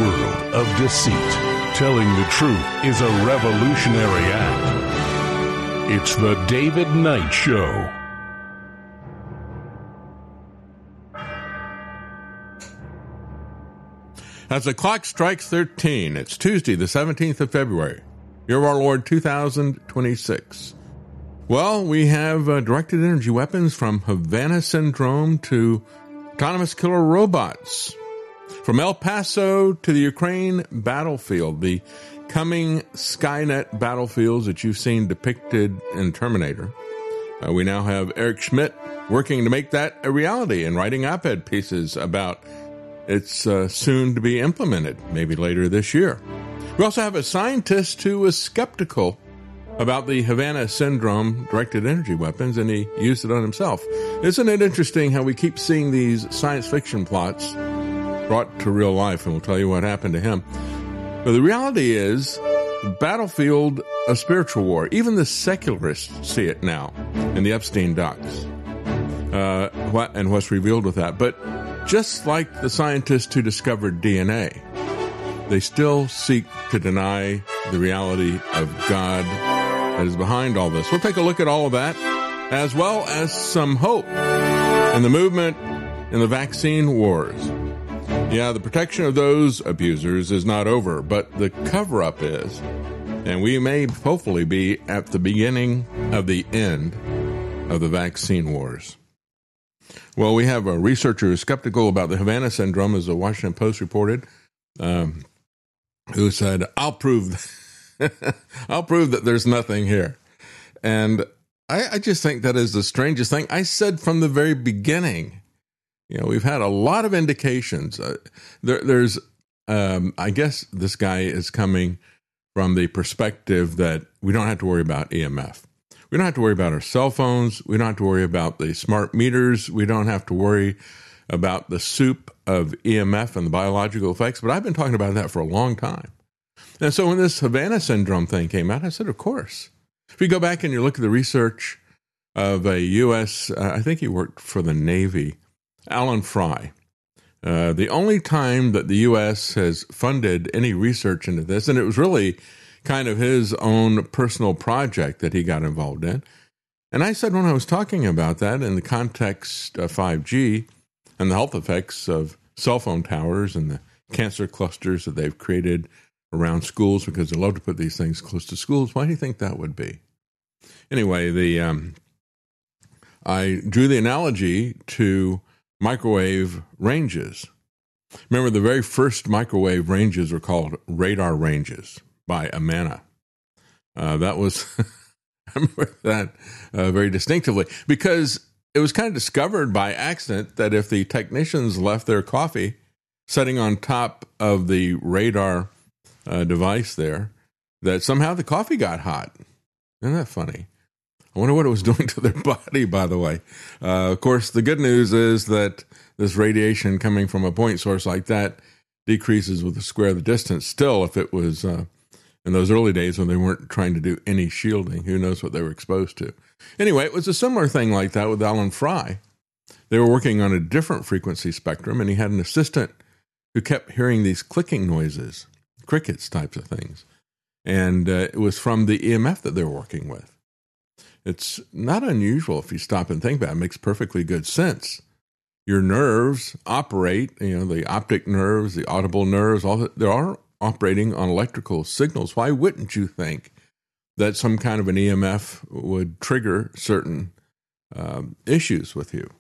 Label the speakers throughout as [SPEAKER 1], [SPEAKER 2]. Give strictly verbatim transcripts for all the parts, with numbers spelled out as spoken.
[SPEAKER 1] world of deceit, telling the truth is a revolutionary act. It's the David Knight Show.
[SPEAKER 2] As the clock strikes thirteen, it's Tuesday, the seventeenth of February, year of our Lord two thousand twenty-six. Well, we have uh, directed energy weapons from Havana Syndrome to autonomous killer robots. From El Paso to the Ukraine battlefield, the coming Skynet battlefields that you've seen depicted in Terminator. Uh, we now have Eric Schmidt working to make that a reality and writing op-ed pieces about its uh, soon to be implemented, maybe later this year. We also have a scientist who was skeptical about the Havana Syndrome directed energy weapons, and he used it on himself. Isn't it interesting how we keep seeing these science fiction plots brought to real life, and we'll tell you what happened to him. But the reality is, the battlefield of spiritual war, even the secularists see it now in the Epstein docs, uh, what, and what's revealed with that. But just like the scientists who discovered D N A, they still seek to deny the reality of God that is behind all this. We'll take a look at all of that, as well as some hope in the movement in the vaccine wars. Yeah, the protection of those abusers is not over, but the cover-up is. And we may hopefully be at the beginning of the end of the vaccine wars. Well, we have a researcher who's skeptical about the Havana Syndrome, as the Washington Post reported, um, who said, I'll prove I'll prove that there's nothing here. And I, I just think that is the strangest thing. I said from the very beginning, you know, we've had a lot of indications. Uh, there, there's, um, I guess this guy is coming from the perspective that we don't have to worry about E M F. We don't have to worry about our cell phones. We don't have to worry about the smart meters. We don't have to worry about the soup of E M F and the biological effects. But I've been talking about that for a long time. And so when this Havana Syndrome thing came out, I said, of course. If you go back and you look at the research of a U S, uh, I think he worked for the Navy, Alan Fry. Uh, the only time that the U S has funded any research into this, and it was really kind of his own personal project that he got involved in. And I said when I was talking about that in the context of five G and the health effects of cell phone towers and the cancer clusters that they've created around schools, because they love to put these things close to schools, why do you think that would be? Anyway, the um, I drew the analogy to microwave ranges. Remember, the very first microwave ranges were called radar ranges by Amana. Uh, that was, I remember that uh, very distinctively, because it was kind of discovered by accident that if the technicians left their coffee sitting on top of the radar uh, device there, that somehow the coffee got hot. Isn't that funny? I wonder what it was doing to their body, by the way. Uh, of course, the good news is that this radiation coming from a point source like that decreases with the square of the distance. Still, if it was uh, in those early days when they weren't trying to do any shielding, who knows what they were exposed to. Anyway, it was a similar thing like that with Alan Fry. They were working on a different frequency spectrum, and he had an assistant who kept hearing these clicking noises, crickets types of things. And uh, it was from the E M F that they were working with. It's not unusual if you stop and think about it. It makes perfectly good sense. Your nerves operate, you know, the optic nerves, the audible nerves, all that, they are operating on electrical signals. Why wouldn't you think that some kind of an E M F would trigger certain um, issues with you?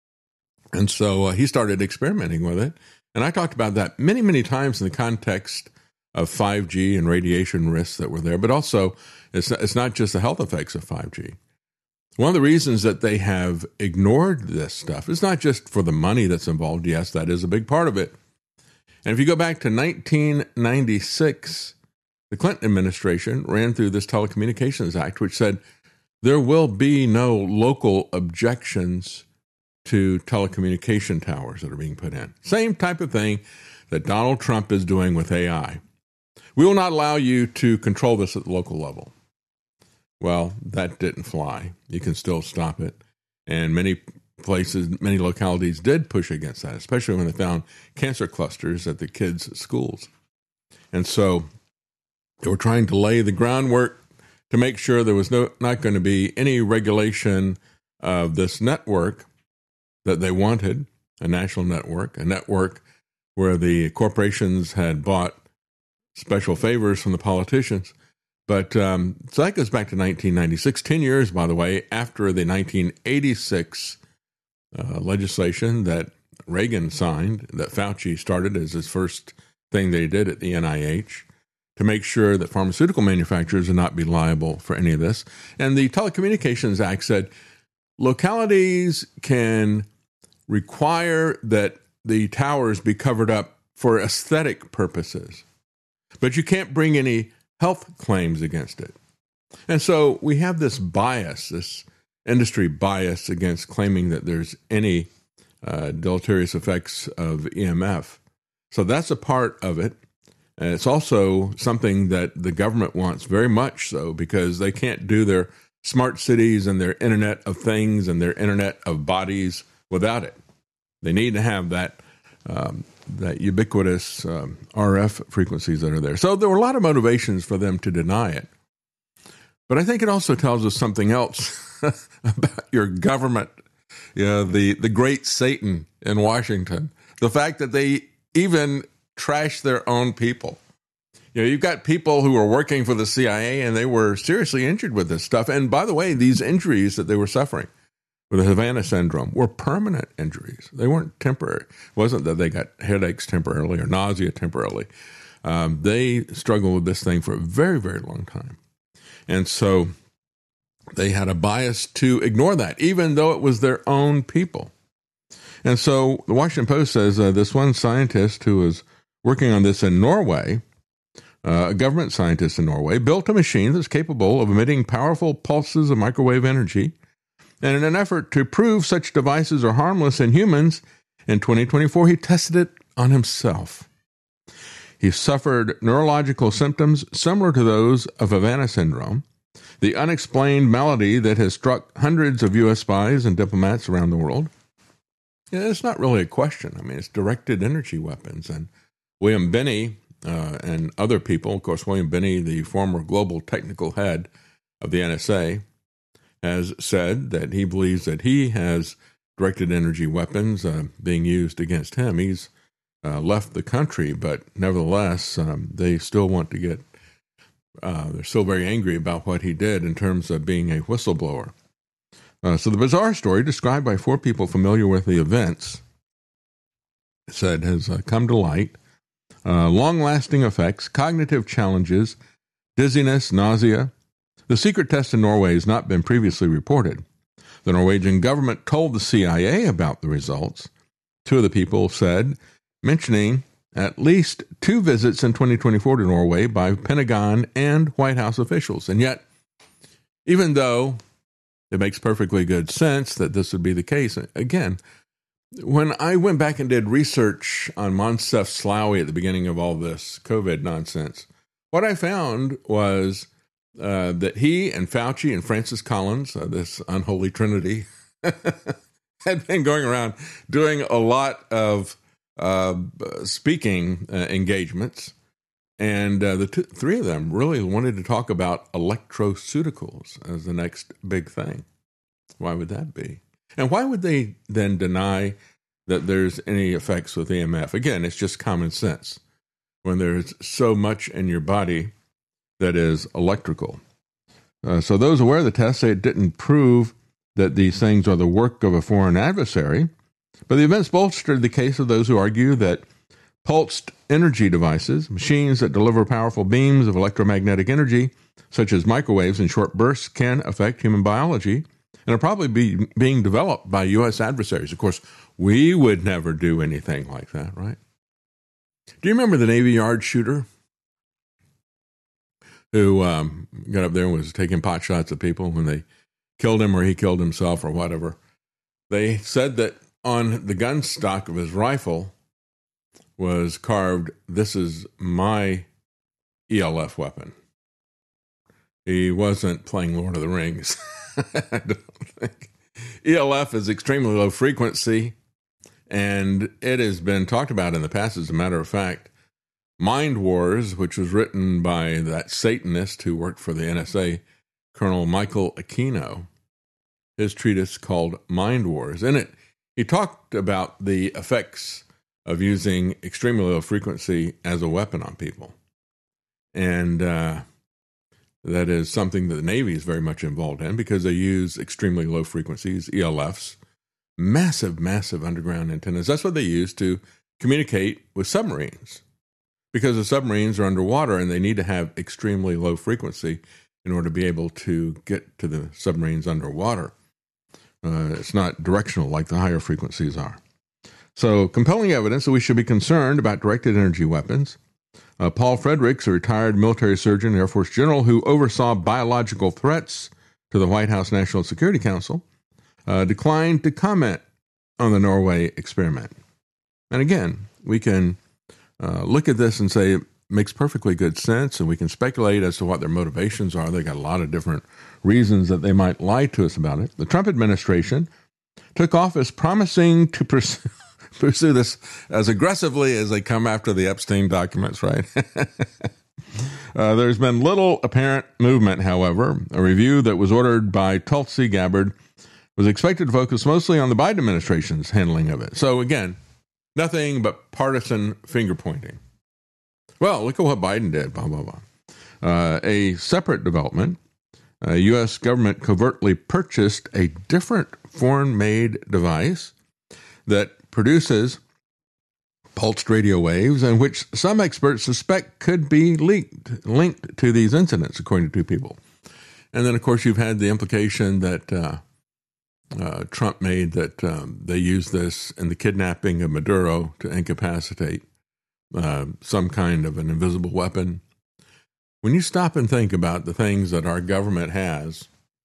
[SPEAKER 2] And so uh, he started experimenting with it. And I talked about that many, many times in the context of five G and radiation risks that were there, but also it's not, it's not just the health effects of five G. One of the reasons that they have ignored this stuff is not just for the money that's involved. Yes, that is a big part of it. And if you go back to nineteen ninety-six, the Clinton administration ran through this Telecommunications Act, which said there will be no local objections to telecommunication towers that are being put in. Same type of thing that Donald Trump is doing with A I. We will not allow you to control this at the local level. Well, that didn't fly. You can still stop it. And many places, many localities did push against that, especially when they found cancer clusters at the kids' schools. And so they were trying to lay the groundwork to make sure there was no not going to be any regulation of this network that they wanted, a national network, a network where the corporations had bought special favors from the politicians. But um, so that goes back to nineteen ninety-six, ten years, by the way, after the nineteen eighty-six uh, legislation that Reagan signed, that Fauci started as his first thing they did at the N I H to make sure that pharmaceutical manufacturers would not be liable for any of this. And the Telecommunications Act said localities can require that the towers be covered up for aesthetic purposes, but you can't bring any health claims against it. And so we have this bias, this industry bias against claiming that there's any uh, deleterious effects of E M F. So that's a part of it. And it's also something that the government wants very much so, because they can't do their smart cities and their Internet of Things and their Internet of Bodies without it. They need to have that um, that ubiquitous um, R F frequencies that are there. So there were a lot of motivations for them to deny it. But I think it also tells us something else about your government, you know, the, the great Satan in Washington. The fact that they even trash their own people. You know, you've got people who are working for the C I A and they were seriously injured with this stuff. And by the way, these injuries that they were suffering with the Havana syndrome were permanent injuries. They weren't temporary. It wasn't that they got headaches temporarily or nausea temporarily. Um, they struggled with this thing for a very, very long time. And so they had a bias to ignore that, even though it was their own people. And so the Washington Post says uh, this one scientist who was working on this in Norway, uh, a government scientist in Norway, built a machine that's capable of emitting powerful pulses of microwave energy. And in an effort to prove such devices are harmless in humans, in twenty twenty-four, he tested it on himself. He suffered neurological symptoms similar to those of Havana syndrome, the unexplained malady that has struck hundreds of U S spies and diplomats around the world. Yeah, it's not really a question. I mean, it's directed energy weapons. And William Binney uh, and other people, of course, William Binney, the former global technical head of the N S A, has said that he believes that he has directed energy weapons uh, being used against him. He's uh, left the country, but nevertheless, um, they still want to get, uh, they're still very angry about what he did in terms of being a whistleblower. Uh, so the bizarre story, described by four people familiar with the events, said has uh, come to light. Uh, long-lasting effects, cognitive challenges, dizziness, nausea. The secret test in Norway has not been previously reported. The Norwegian government told the C I A about the results. Two of the people said, mentioning at least two visits in twenty twenty-four to Norway by Pentagon and White House officials. And yet, even though it makes perfectly good sense that this would be the case, again, when I went back and did research on Moncef Slaoui at the beginning of all this COVID nonsense, what I found was Uh, that he and Fauci and Francis Collins, uh, this unholy trinity, had been going around doing a lot of uh, speaking uh, engagements. And uh, the two, three of them really wanted to talk about electroceuticals as the next big thing. Why would that be? And why would they then deny that there's any effects with E M F? Again, it's just common sense. When there's so much in your body that is electrical. Uh, so those aware of the test say it didn't prove that these things are the work of a foreign adversary, but the events bolstered the case of those who argue that pulsed energy devices, machines that deliver powerful beams of electromagnetic energy, such as microwaves in short bursts, can affect human biology and are probably be, being developed by U S adversaries. Of course, we would never do anything like that, right? Do you remember the Navy Yard shooter who um, got up there and was taking pot shots at people when they killed him or he killed himself or whatever? They said that on the gun stock of his rifle was carved, "This is my E L F weapon." He wasn't playing Lord of the Rings. I don't think. E L F is extremely low frequency, and it has been talked about in the past. As a matter of fact, Mind Wars, which was written by that Satanist who worked for the N S A, Colonel Michael Aquino, his treatise called Mind Wars. In it, he talked about the effects of using extremely low frequency as a weapon on people. And uh, that is something that the Navy is very much involved in because they use extremely low frequencies, E L Fs, massive, massive underground antennas. That's what they use to communicate with submarines because the submarines are underwater and they need to have extremely low frequency in order to be able to get to the submarines underwater. Uh, it's not directional like the higher frequencies are. So, compelling evidence that we should be concerned about directed energy weapons. Uh, Paul Fredericks, a retired military surgeon, Air Force general who oversaw biological threats to the White House National Security Council, uh, declined to comment on the Norway experiment. And again, we can uh, look at this and say it makes perfectly good sense, and we can speculate as to what their motivations are. They got a lot of different reasons that they might lie to us about it. The Trump administration took office promising to pursue pursue this as aggressively as they come after the Epstein documents, right? uh, there's been little apparent movement, however. A review that was ordered by Tulsi Gabbard was expected to focus mostly on the Biden administration's handling of it. So again, nothing but partisan finger-pointing. Well, look at what Biden did, blah, blah, blah. Uh, a separate development, uh, U S government covertly purchased a different foreign-made device that produces pulsed radio waves and which some experts suspect could be leaked, linked to these incidents, according to two people. And then, of course, you've had the implication that uh, uh, Trump made that um, they used this in the kidnapping of Maduro to incapacitate uh, some kind of an invisible weapon. When you stop and think about the things that our government has,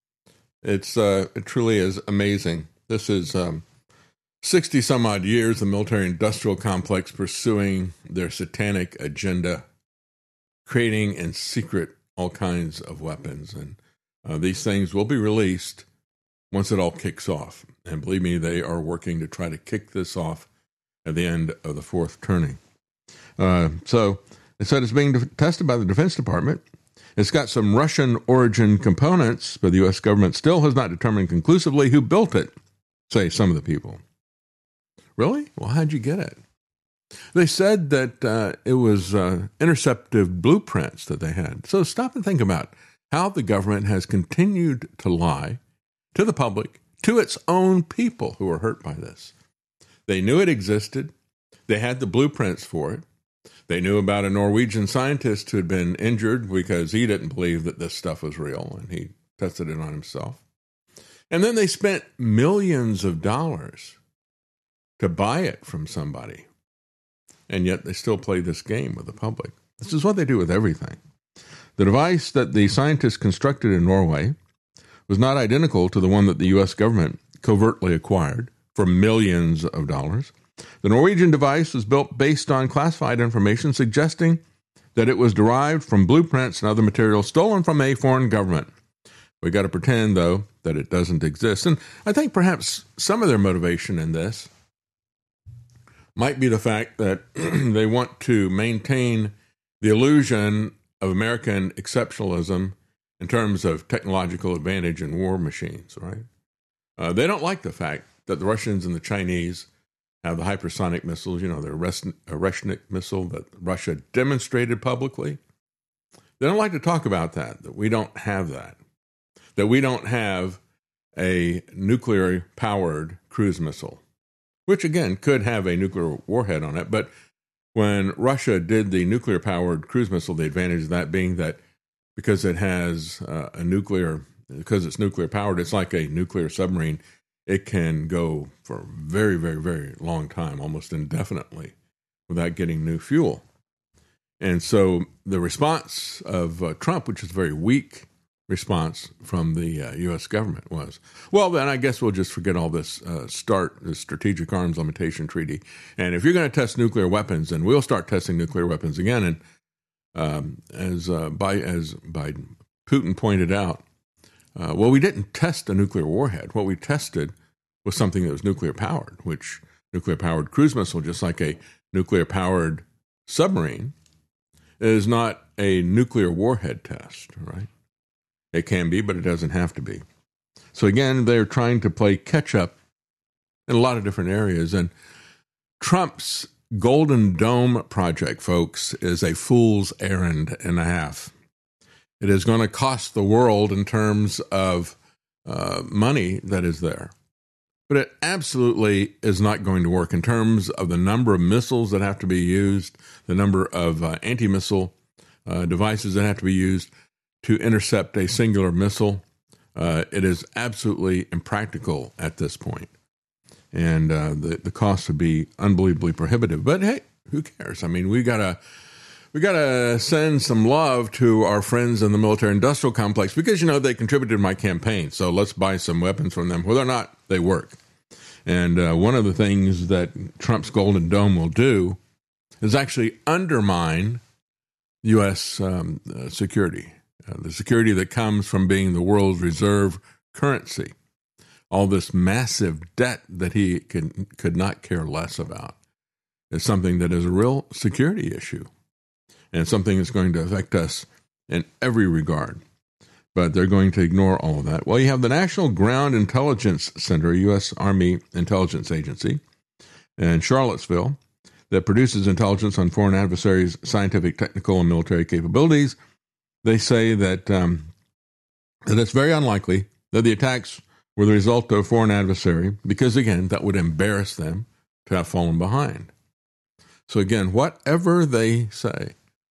[SPEAKER 2] it's uh, it truly is amazing. This is um, sixty some odd years, the military industrial complex pursuing their satanic agenda, creating in secret all kinds of weapons. And uh, these things will be released once it all kicks off. And believe me, they are working to try to kick this off at the end of the fourth turning. Uh, so it said it's being de- tested by the Defense Department. It's got some Russian origin components, but the U S government still has not determined conclusively who built it, say some of the people. Really? Well, how'd you get it? They said that uh, it was uh, interceptive blueprints that they had. So stop and think about how the government has continued to lie to the public, to its own people who were hurt by this. They knew it existed. They had the blueprints for it. They knew about a Norwegian scientist who had been injured because he didn't believe that this stuff was real, and he tested it on himself. And then they spent millions of dollars to buy it from somebody. And yet they still play this game with the public. This is what they do with everything. The device that the scientists constructed in Norway was not identical to the one that the U S government covertly acquired for millions of dollars. The Norwegian device was built based on classified information suggesting that it was derived from blueprints and other materials stolen from a foreign government. We got to pretend, though, that it doesn't exist. And I think perhaps some of their motivation in this might be the fact that they want to maintain the illusion of American exceptionalism in terms of technological advantage in war machines, right? Uh, they don't like the fact that the Russians and the Chinese have the hypersonic missiles, you know, the Oreshnik missile that Russia demonstrated publicly. They don't like to talk about that, that we don't have that, that we don't have a nuclear-powered cruise missile, which, again, could have a nuclear warhead on it. But when Russia did the nuclear-powered cruise missile, the advantage of that being that because it has uh, a nuclear, because it's nuclear-powered, it's like a nuclear submarine. It can go for a very, very, very long time, almost indefinitely, without getting new fuel. And so the response of uh, Trump, which is a very weak response from the uh, U S government, was, well, then I guess we'll just forget all this uh, START, the Strategic Arms Limitation Treaty. And if you're going to test nuclear weapons, then we'll start testing nuclear weapons again. And um, as, uh, by, as Biden, Putin pointed out, Uh, well, we didn't test a nuclear warhead. What we tested was something that was nuclear powered, which nuclear powered cruise missile, just like a nuclear powered submarine, is not a nuclear warhead test, right? It can be, but it doesn't have to be. So again, they're trying to play catch up in a lot of different areas. And Trump's Golden Dome project, folks, is a fool's errand and a half. It is going to cost the world in terms of uh, money that is there. But it absolutely is not going to work in terms of the number of missiles that have to be used, the number of uh, anti-missile uh, devices that have to be used to intercept a singular missile. Uh, it is absolutely impractical at this point. And uh, the, the cost would be unbelievably prohibitive. But hey, who cares? I mean, we got to we got to send some love to our friends in the military-industrial complex because, you know, they contributed to my campaign. So let's buy some weapons from them. Whether or not they work. And uh, one of the things that Trump's Golden Dome will do is actually undermine U S um, uh, security, uh, the security that comes from being the world's reserve currency. All this massive debt that he could, could not care less about is something that is a real security issue and something that's going to affect us in every regard. But they're going to ignore all of that. Well, you have the National Ground Intelligence Center, U S Army Intelligence Agency, in Charlottesville, that produces intelligence on foreign adversaries' scientific, technical, and military capabilities. They say that, um, that it's very unlikely that the attacks were the result of a foreign adversary, because, again, that would embarrass them to have fallen behind. So, again, whatever they say,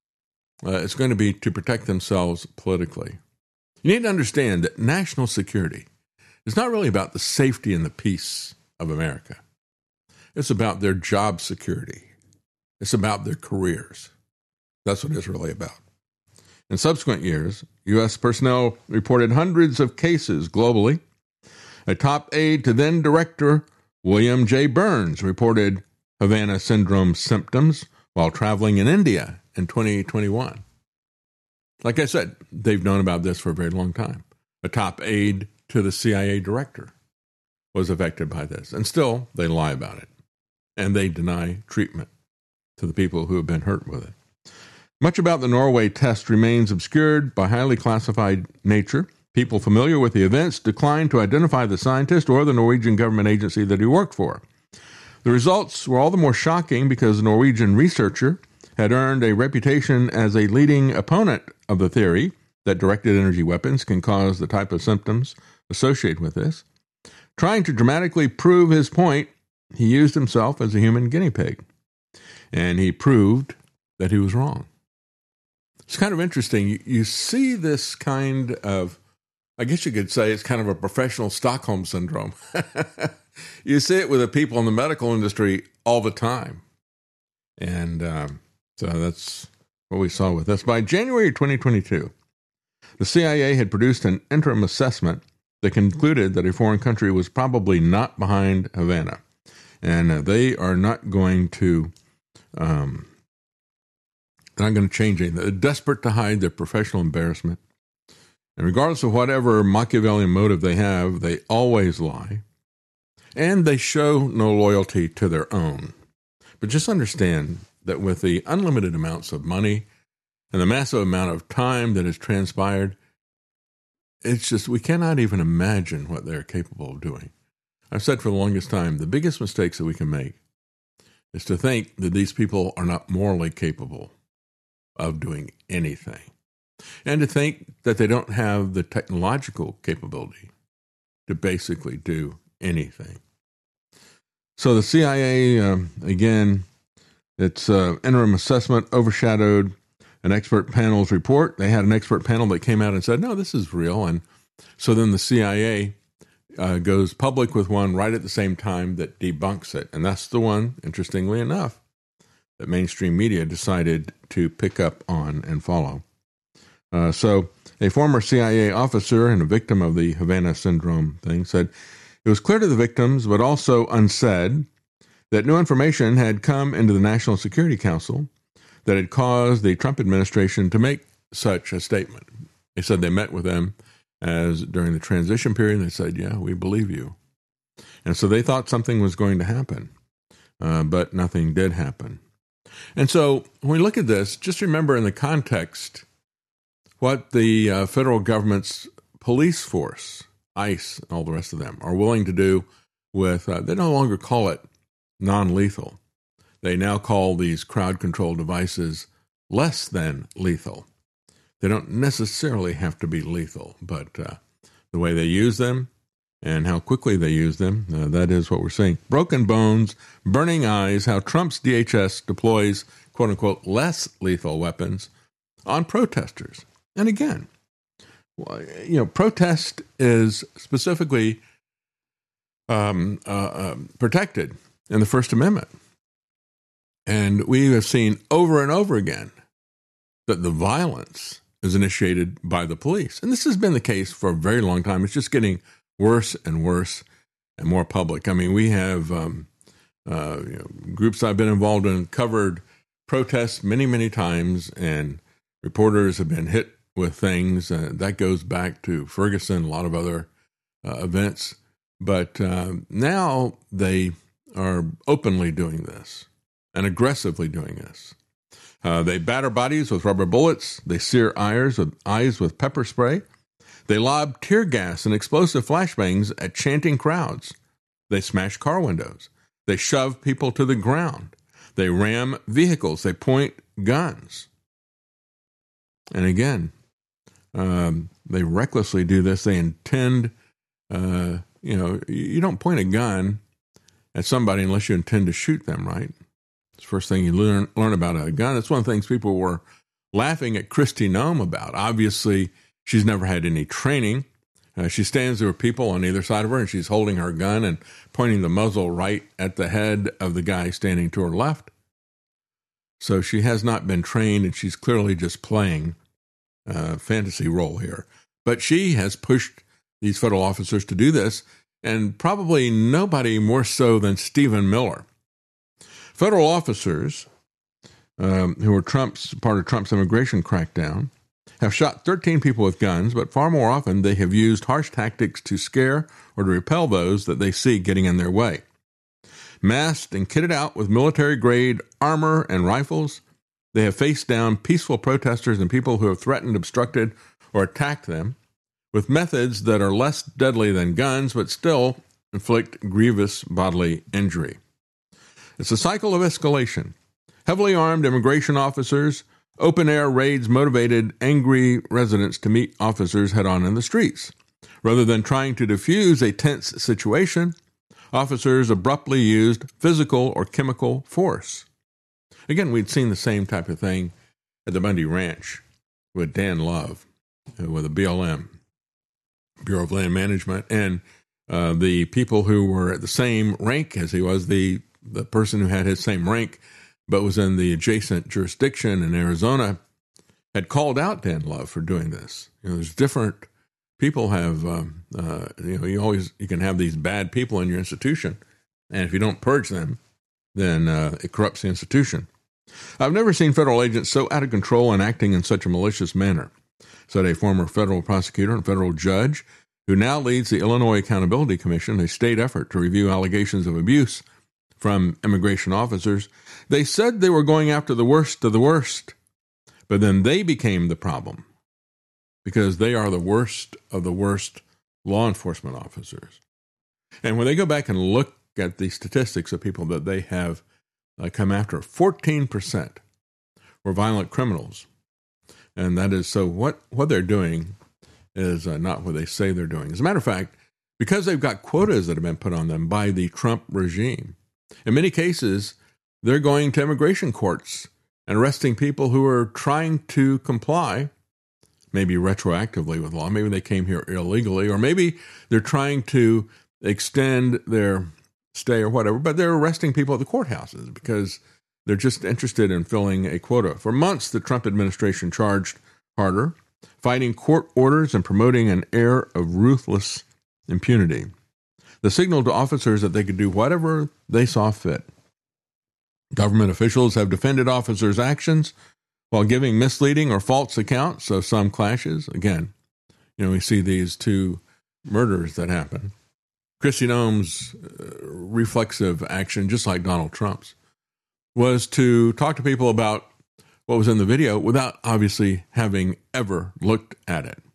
[SPEAKER 2] uh, it's going to be to protect themselves politically. You need to understand that national security is not really about the safety and the peace of America. It's about their job security. It's about their careers. That's what it's really about. In subsequent years, U S personnel reported hundreds of cases globally. A top aide to then Director William J. Burns reported Havana syndrome symptoms while traveling in India in twenty twenty-one. Like I said, they've known about this for a very long time. A top aide to the C I A director was affected by this, and still they lie about it, and they deny treatment to the people who have been hurt with it. Much about the Norway test remains obscured by highly classified nature. People familiar with the events declined to identify the scientist or the Norwegian government agency that he worked for. The results were all the more shocking because the Norwegian researcher had earned a reputation as a leading opponent of the theory that directed energy weapons can cause the type of symptoms associated with this. Trying to dramatically prove his point, he used himself as a human guinea pig, and he proved that he was wrong. It's kind of interesting. You, you see this kind of, I guess you could say it's kind of a professional Stockholm syndrome. You see it with the people in the medical industry all the time. And um, so that's what we saw with this. By January twenty twenty-two, the C I A had produced an interim assessment that concluded that a foreign country was probably not behind Havana. And uh, they are not going to, um, they're not going to change anything. They're desperate to hide their professional embarrassment. And regardless of whatever Machiavellian motive they have, they always lie. And they show no loyalty to their own. But just understand that with the unlimited amounts of money and the massive amount of time that has transpired, it's just, we cannot even imagine what they're capable of doing. I've said for the longest time, the biggest mistakes that we can make is to think that these people are not morally capable of doing anything, and to think that they don't have the technological capability to basically do anything. So the C I A, um, again, its uh, interim assessment overshadowed an expert panel's report. They had an expert panel that came out and said, no, this is real. And so then the C I A uh, goes public with one right at the same time that debunks it. And that's the one, interestingly enough, that mainstream media decided to pick up on and follow. Uh, so a former C I A officer and a victim of the Havana syndrome thing said, it was clear to the victims, but also unsaid, that new information had come into the National Security Council that had caused the Trump administration to make such a statement. They said they met with them as during the transition period. They said, yeah, we believe you. And so they thought something was going to happen, uh, but nothing did happen. And so when we look at this, just remember in the context what the uh, federal government's police force, ICE, and all the rest of them are willing to do with, uh, they no longer call it non-lethal. They now call these crowd control devices less than lethal. They don't necessarily have to be lethal, but uh, the way they use them and how quickly they use them, uh, that is what we're seeing. Broken bones, burning eyes, how Trump's D H S deploys, quote-unquote, less lethal weapons on protesters. And again, you know, protest is specifically um, uh, uh, protected in the First Amendment. And we have seen over and over again that the violence is initiated by the police. And this has been the case for a very long time. It's just getting worse and worse and more public. I mean, we have um, uh, you know, groups I've been involved in covered protests many, many times, and reporters have been hit with things. Uh, that goes back to Ferguson, a lot of other uh, events. But uh, now they are openly doing this and aggressively doing this. Uh, they batter bodies with rubber bullets. They sear eyes with, eyes with pepper spray. They lob tear gas and explosive flashbangs at chanting crowds. They smash car windows. They shove people to the ground. They ram vehicles. They point guns. And again, um, they recklessly do this. They intend, uh, you know, you don't point a gun at somebody unless you intend to shoot them, right? It's the first thing you learn learn about a gun. It's one of the things people were laughing at Kristi Noem about. Obviously, she's never had any training. Uh, she stands there with people on either side of her, and she's holding her gun and pointing the muzzle right at the head of the guy standing to her left. So she has not been trained, and she's clearly just playing a fantasy role here. But she has pushed these federal officers to do this, and probably nobody more so than Stephen Miller. Federal officers um, who are Trump's part of Trump's immigration crackdown have shot thirteen people with guns, but far more often they have used harsh tactics to scare or to repel those that they see getting in their way. Masked and kitted out with military-grade armor and rifles, they have faced down peaceful protesters and people who have threatened, obstructed, or attacked them with methods that are less deadly than guns, but still inflict grievous bodily injury. It's a cycle of escalation. Heavily armed immigration officers, open-air raids motivated angry residents to meet officers head-on in the streets. Rather than trying to defuse a tense situation, officers abruptly used physical or chemical force. Again, we'd seen the same type of thing at the Bundy Ranch with Dan Love, with the B L M, Bureau of Land Management, and uh, the people who were at the same rank as he was, the the person who had his same rank but was in the adjacent jurisdiction in Arizona, had called out Dan Love for doing this. You know, there's different people have, um, uh, you know, you always, you can have these bad people in your institution, and if you don't purge them, then uh, it corrupts the institution. I've never seen federal agents so out of control and acting in such a malicious manner, said a former federal prosecutor and federal judge who now leads the Illinois Accountability Commission, a state effort to review allegations of abuse from immigration officers. They said they were going after the worst of the worst, but then they became the problem because they are the worst of the worst law enforcement officers. And when they go back and look at the statistics of people that they have uh, come after, fourteen percent were violent criminals. And that is, so what, what they're doing is uh, not what they say they're doing. As a matter of fact, because they've got quotas that have been put on them by the Trump regime, in many cases, they're going to immigration courts and arresting people who are trying to comply, maybe retroactively with law. Maybe they came here illegally, or maybe they're trying to extend their stay or whatever, but they're arresting people at the courthouses because they're just interested in filling a quota. For months, the Trump administration charged harder, fighting court orders and promoting an air of ruthless impunity. The signal to officers that they could do whatever they saw fit. Government officials have defended officers' actions while giving misleading or false accounts of some clashes. Again, you know, we see these two murders that happen. Kristi Noem's uh, reflexive action, just like Donald Trump's, was to talk to people about what was in the video without obviously having ever looked at it.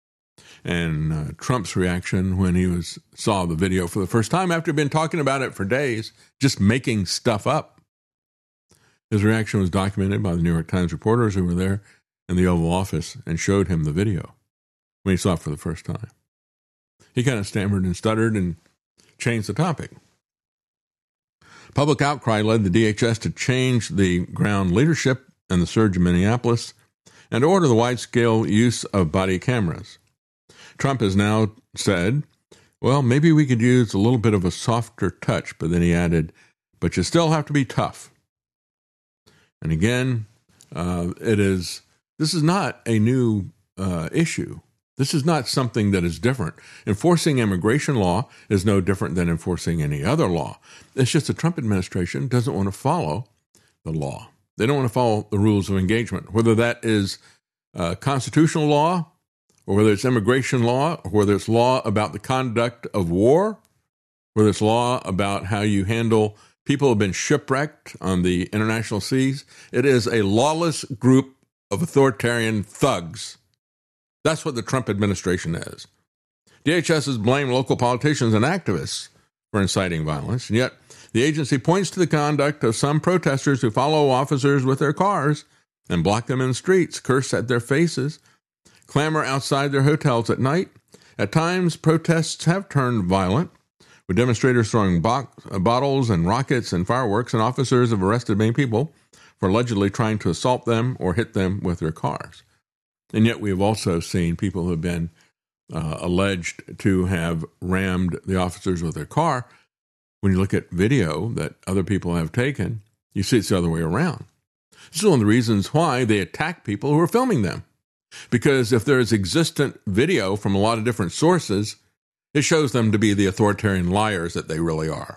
[SPEAKER 2] And uh, Trump's reaction when he was saw the video for the first time after he'd been talking about it for days, just making stuff up. His reaction was documented by the New York Times reporters who were there in the Oval Office and showed him the video when he saw it for the first time. He kind of stammered and stuttered and changed the topic. Public outcry led the D H S to change the ground leadership and the surge in Minneapolis and order the wide-scale use of body cameras. Trump has now said, well, maybe we could use a little bit of a softer touch, but then he added, but you still have to be tough. And again, uh, it is, this is not a new uh, issue. This is not something that is different. Enforcing immigration law is no different than enforcing any other law. It's just the Trump administration doesn't want to follow the law. They don't want to follow the rules of engagement, whether that is uh, constitutional law, or whether it's immigration law, or whether it's law about the conduct of war, whether it's law about how you handle people who have been shipwrecked on the international seas. It is a lawless group of authoritarian thugs. That's what the Trump administration is. D H S has blamed local politicians and activists for inciting violence, and yet the agency points to the conduct of some protesters who follow officers with their cars and block them in the streets, curse at their faces, clamor outside their hotels at night. At times, protests have turned violent, with demonstrators throwing bo- bottles and rockets and fireworks, and officers have arrested many people for allegedly trying to assault them or hit them with their cars. And yet we have also seen people who have been uh, alleged to have rammed the officers with their car. When you look at video that other people have taken, you see it's the other way around. This is one of the reasons why they attack people who are filming them. Because if there is existent video from a lot of different sources, it shows them to be the authoritarian liars that they really are.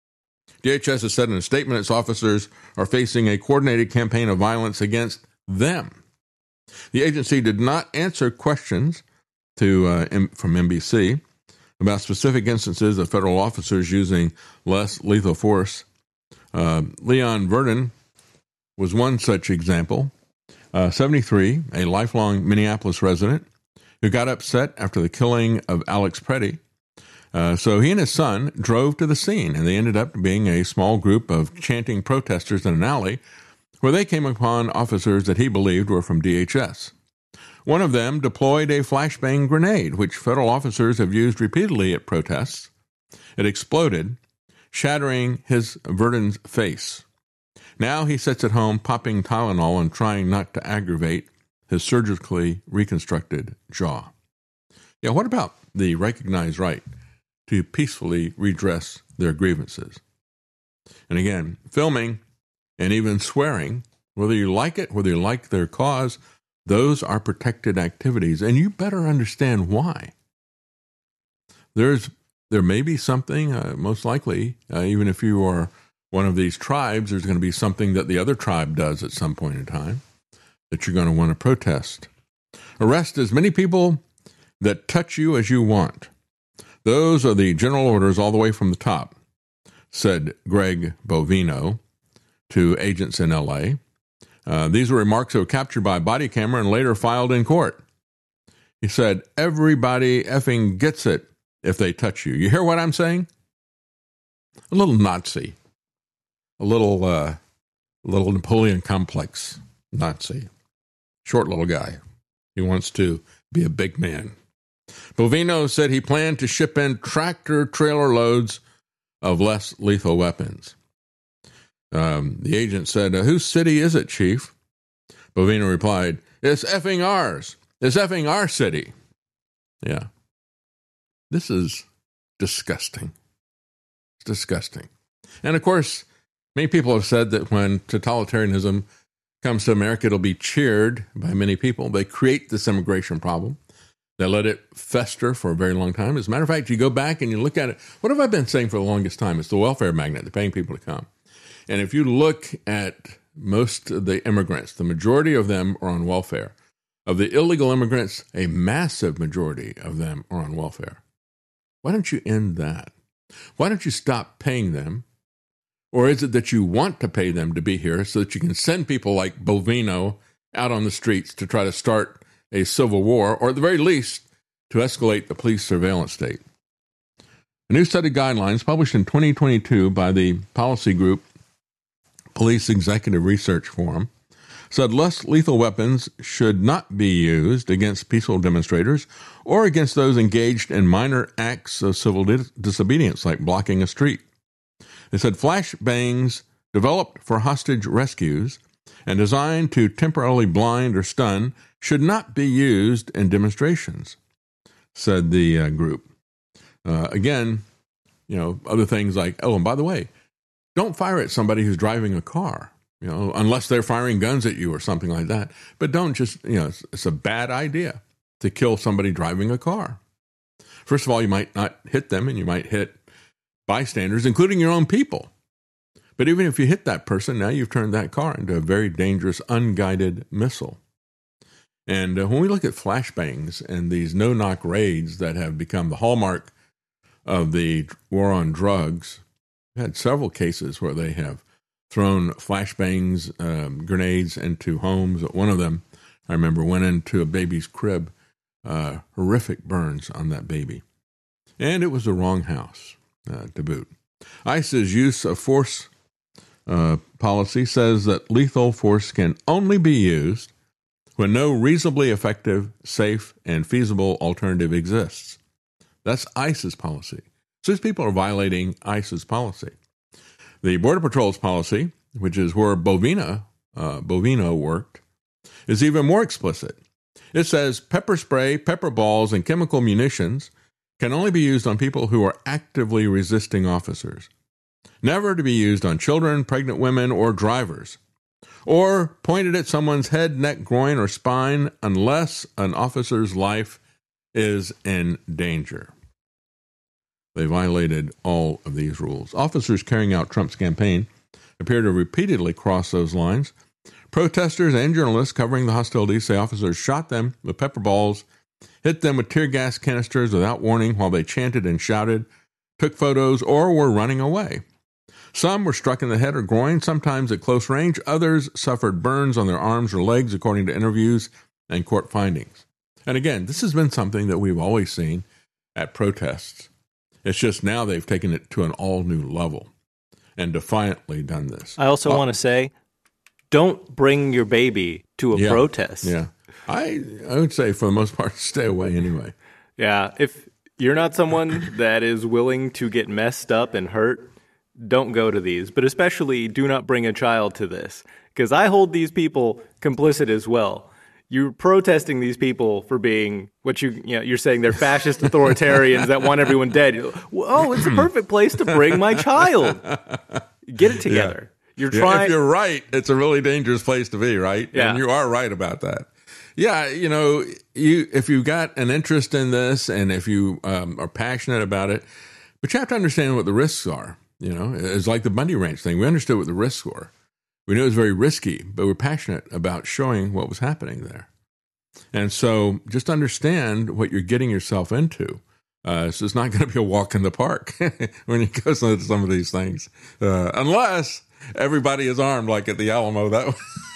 [SPEAKER 2] D H S has said in a statement its officers are facing a coordinated campaign of violence against them. The agency did not answer questions to uh, M- from N B C about specific instances of federal officers using less lethal force. Uh, Leon Verdon was one such example. Uh, seventy-three, a lifelong Minneapolis resident who got upset after the killing of Alex Preddy. Uh, so he and his son drove to the scene, and they ended up being a small group of chanting protesters in an alley where they came upon officers that he believed were from D H S. One of them deployed a flashbang grenade, which federal officers have used repeatedly at protests. It exploded, shattering his Verdon's face. Now he sits at home popping Tylenol and trying not to aggravate his surgically reconstructed jaw. Yeah, what about the recognized right to peacefully redress their grievances? And again, filming and even swearing, whether you like it, whether you like their cause, those are protected activities, and you better understand why. There's there may be something, uh, most likely, uh, even if you are one of these tribes, there's going to be something that the other tribe does at some point in time that you're going to want to protest. Arrest as many people that touch you as you want. Those are the general orders all the way from the top, said Greg Bovino to agents in L A. Uh, these were remarks that were captured by a body camera and later filed in court. He said, everybody effing gets it if they touch you. You hear what I'm saying? A little Nazi. A little, uh, little Napoleon complex Nazi. Short little guy. He wants to be a big man. Bovino said he planned to ship in tractor trailer loads of less lethal weapons. Um, the agent said, whose city is it, Chief? Bovino replied, it's effing ours. It's effing our city. Yeah. This is disgusting. It's disgusting. And of course, many people have said that when totalitarianism comes to America, it'll be cheered by many people. They create this immigration problem. They let it fester for a very long time. As a matter of fact, you go back and you look at it. What have I been saying for the longest time? It's the welfare magnet. They're paying people to come. And if you look at most of the immigrants, the majority of them are on welfare. Of the illegal immigrants, a massive majority of them are on welfare. Why don't you end that? Why don't you stop paying them? Or is it that you want to pay them to be here so that you can send people like Bovino out on the streets to try to start a civil war, or at the very least, to escalate the police surveillance state? A new set of guidelines published in twenty twenty-two by the policy group Police Executive Research Forum said less lethal weapons should not be used against peaceful demonstrators or against those engaged in minor acts of civil dis- disobedience, like blocking a street. They said flashbangs developed for hostage rescues and designed to temporarily blind or stun should not be used in demonstrations, said the uh, group. Uh, again, you know, other things like, oh, and by the way, don't fire at somebody who's driving a car, you know, unless they're firing guns at you or something like that. But don't just, you know, it's, it's a bad idea to kill somebody driving a car. First of all, you might not hit them, and you might hit bystanders, including your own people. But even if you hit that person, now you've turned that car into a very dangerous, unguided missile. And uh, when we look at flashbangs and these no-knock raids that have become the hallmark of the war on drugs, we've had several cases where they have thrown flashbangs, um, grenades into homes. One of them, I remember, went into a baby's crib, uh, horrific burns on that baby. And it was the wrong house. Uh, to boot. ICE's use of force uh, policy says that lethal force can only be used when no reasonably effective, safe, and feasible alternative exists. That's ICE's policy. So these people are violating ICE's policy. The Border Patrol's policy, which is where Bovino, uh, Bovino worked, is even more explicit. It says pepper spray, pepper balls, and chemical munitions can only be used on people who are actively resisting officers, never to be used on children, pregnant women, or drivers, or pointed at someone's head, neck, groin, or spine unless an officer's life is in danger. They violated all of these rules. Officers carrying out Trump's campaign appear to repeatedly cross those lines. Protesters and journalists covering the hostilities say officers shot them with pepper balls, hit them with tear gas canisters without warning while they chanted and shouted, took photos, or were running away. Some were struck in the head or groin, sometimes at close range. Others suffered burns on their arms or legs, according to interviews and court findings. And again, this has been something that we've always seen at protests. It's just now they've taken it to an all-new level and defiantly done this.
[SPEAKER 3] I also uh, want to say, don't bring your baby to a
[SPEAKER 2] yeah,
[SPEAKER 3] protest.
[SPEAKER 2] Yeah. I I would say for the most part, stay away anyway.
[SPEAKER 3] Yeah, if you're not someone that is willing to get messed up and hurt, don't go to these. But especially do not bring a child to this, because I hold these people complicit as well. You're protesting these people for being what you, you know, you're saying they're fascist authoritarians that want everyone dead. Oh, it's a perfect place to bring my child. Get it together. Yeah. You're trying.
[SPEAKER 2] Yeah, if you're right, it's a really dangerous place to be, right?
[SPEAKER 3] Yeah.
[SPEAKER 2] And you are right about that. Yeah, you know, you if you've got an interest in this and if you um, are passionate about it, but you have to understand what the risks are. You know, it's like the Bundy Ranch thing. We understood what the risks were. We knew it was very risky, but we're passionate about showing what was happening there. And so just understand what you're getting yourself into. Uh, so it's not going to be a walk in the park when you go to some of these things, uh, unless everybody is armed like at the Alamo. That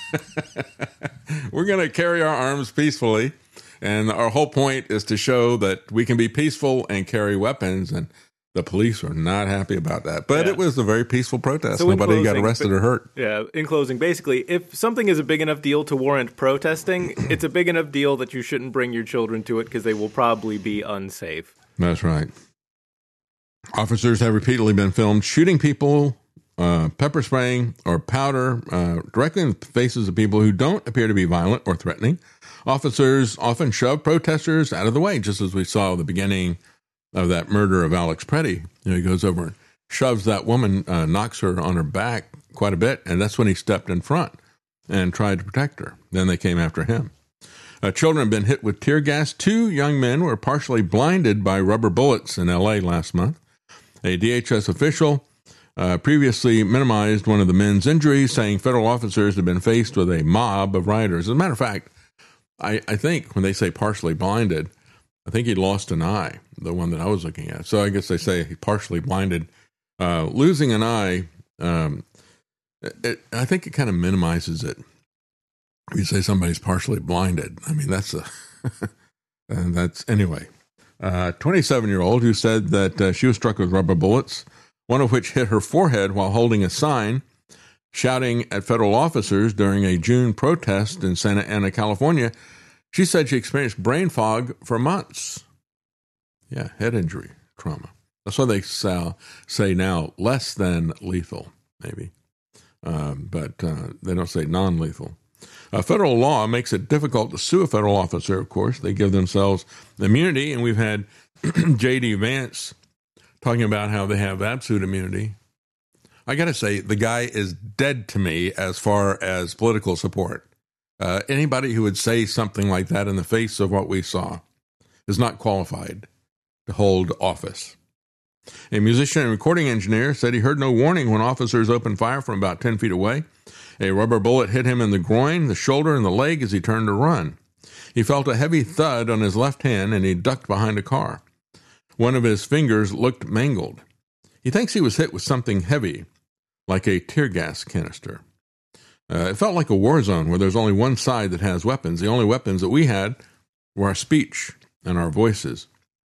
[SPEAKER 2] we're going to carry our arms peacefully, and our whole point is to show that we can be peaceful and carry weapons, and the police are not happy about that. But yeah. It was a very peaceful protest. So Nobody closing, got arrested or hurt.
[SPEAKER 3] Yeah, in closing, basically, if something is a big enough deal to warrant protesting, it's a big enough deal that you shouldn't bring your children to it because they will probably be unsafe.
[SPEAKER 2] That's right. Officers have repeatedly been filmed shooting people, uh, pepper spraying or powder uh, directly in the faces of people who don't appear to be violent or threatening. Officers often shove protesters out of the way, just as we saw at the beginning of that murder of Alex Preddy. You know, he goes over and shoves that woman, uh, knocks her on her back quite a bit, and that's when he stepped in front and tried to protect her. Then they came after him. Uh, children have been hit with tear gas. Two young men were partially blinded by rubber bullets in L A last month. A D H S official uh, previously minimized one of the men's injuries, saying federal officers have been faced with a mob of rioters. As a matter of fact, I, I think when they say partially blinded, I think he lost an eye, the one that I was looking at. So I guess they say he partially blinded. Uh, losing an eye, um, it, I think it kind of minimizes it. If you say somebody's partially blinded, I mean, that's a, and that's, anyway. Uh, twenty-seven-year-old who said that uh, she was struck with rubber bullets, one of which hit her forehead while holding a sign shouting at federal officers during a June protest in Santa Ana, California. She said she experienced brain fog for months. Yeah, head injury, trauma. That's why they say now less than lethal, maybe. Um, but uh, they don't say non-lethal. Uh, federal law makes it difficult to sue a federal officer, of course. They give themselves immunity, and we've had J D. Vance talking about how they have absolute immunity. I got to say, the guy is dead to me as far as political support. Uh, anybody who would say something like that in the face of what we saw is not qualified to hold office. A musician and recording engineer said he heard no warning when officers opened fire from about ten feet away. A rubber bullet hit him in the groin, the shoulder, and the leg as he turned to run. He felt a heavy thud on his left hand, and he ducked behind a car. One of his fingers looked mangled. He thinks he was hit with something heavy, like a tear gas canister. Uh, it felt like a war zone where there's only one side that has weapons. The only weapons that we had were our speech and our voices.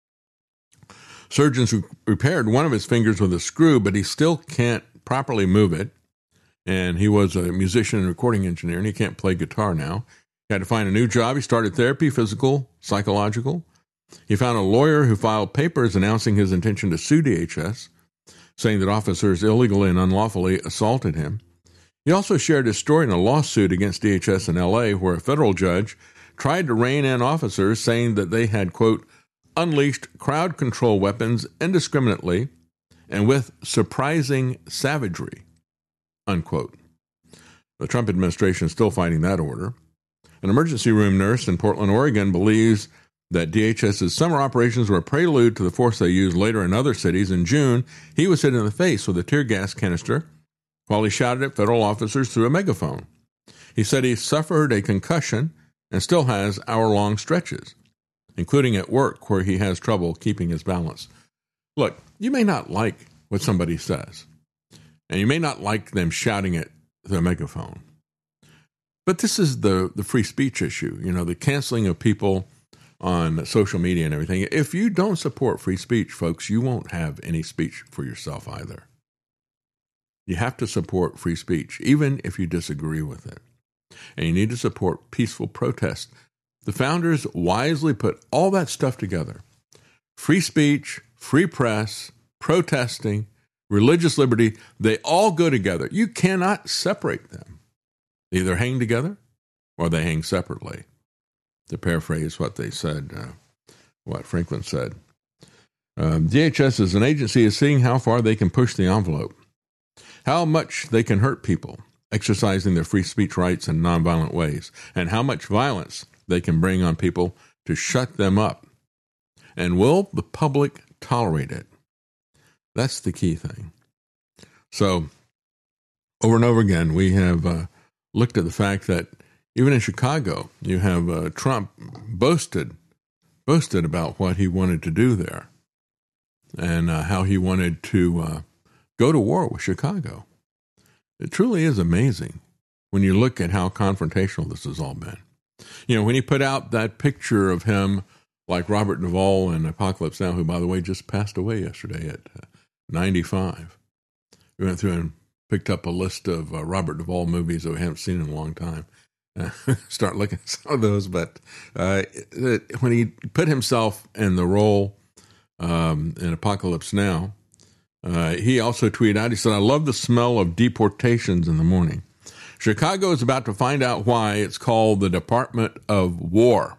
[SPEAKER 2] Surgeons repaired one of his fingers with a screw, but he still can't properly move it. And he was a musician and recording engineer, and he can't play guitar now. He had to find a new job. He started therapy, physical, psychological. He found a lawyer who filed papers announcing his intention to sue D H S, saying that officers illegally and unlawfully assaulted him. He also shared his story in a lawsuit against D H S in L A, where a federal judge tried to rein in officers, saying that they had, quote, unleashed crowd control weapons indiscriminately and with surprising savagery, unquote. The Trump administration is still fighting that order. An emergency room nurse in Portland, Oregon, believes that DHS's summer operations were a prelude to the force they used later in other cities. In June, he was hit in the face with a tear gas canister while he shouted at federal officers through a megaphone. He said he suffered a concussion and still has hour-long stretches, including at work where he has trouble keeping his balance. Look, you may not like what somebody says, and you may not like them shouting it through a megaphone, but this is the, the free speech issue, you know, the canceling of people on social media and everything. If you don't support free speech, folks, you won't have any speech for yourself either. You have to support free speech, even if you disagree with it. And you need to support peaceful protest. The founders wisely put all that stuff together. Free speech, free press, protesting, religious liberty, they all go together. You cannot separate them. They either hang together or they hang separately. To paraphrase what they said, uh, what Franklin said. Um, D H S as an agency is seeing how far they can push the envelope, how much they can hurt people exercising their free speech rights in nonviolent ways, and how much violence they can bring on people to shut them up. And will the public tolerate it? That's the key thing. So, over and over again, we have uh, looked at the fact that even in Chicago, you have uh, Trump boasted, boasted about what he wanted to do there and uh, how he wanted to uh, go to war with Chicago. It truly is amazing when you look at how confrontational this has all been. You know, when he put out that picture of him like Robert Duvall in Apocalypse Now, who, by the way, just passed away yesterday at uh, ninety-five. We went through and picked up a list of uh, Robert Duvall movies that we haven't seen in a long time. Uh, start looking at some of those, but uh, it, when he put himself in the role um, in Apocalypse Now, uh, he also tweeted out, he said, I love the smell of deportations in the morning. Chicago is about to find out why it's called the Department of War.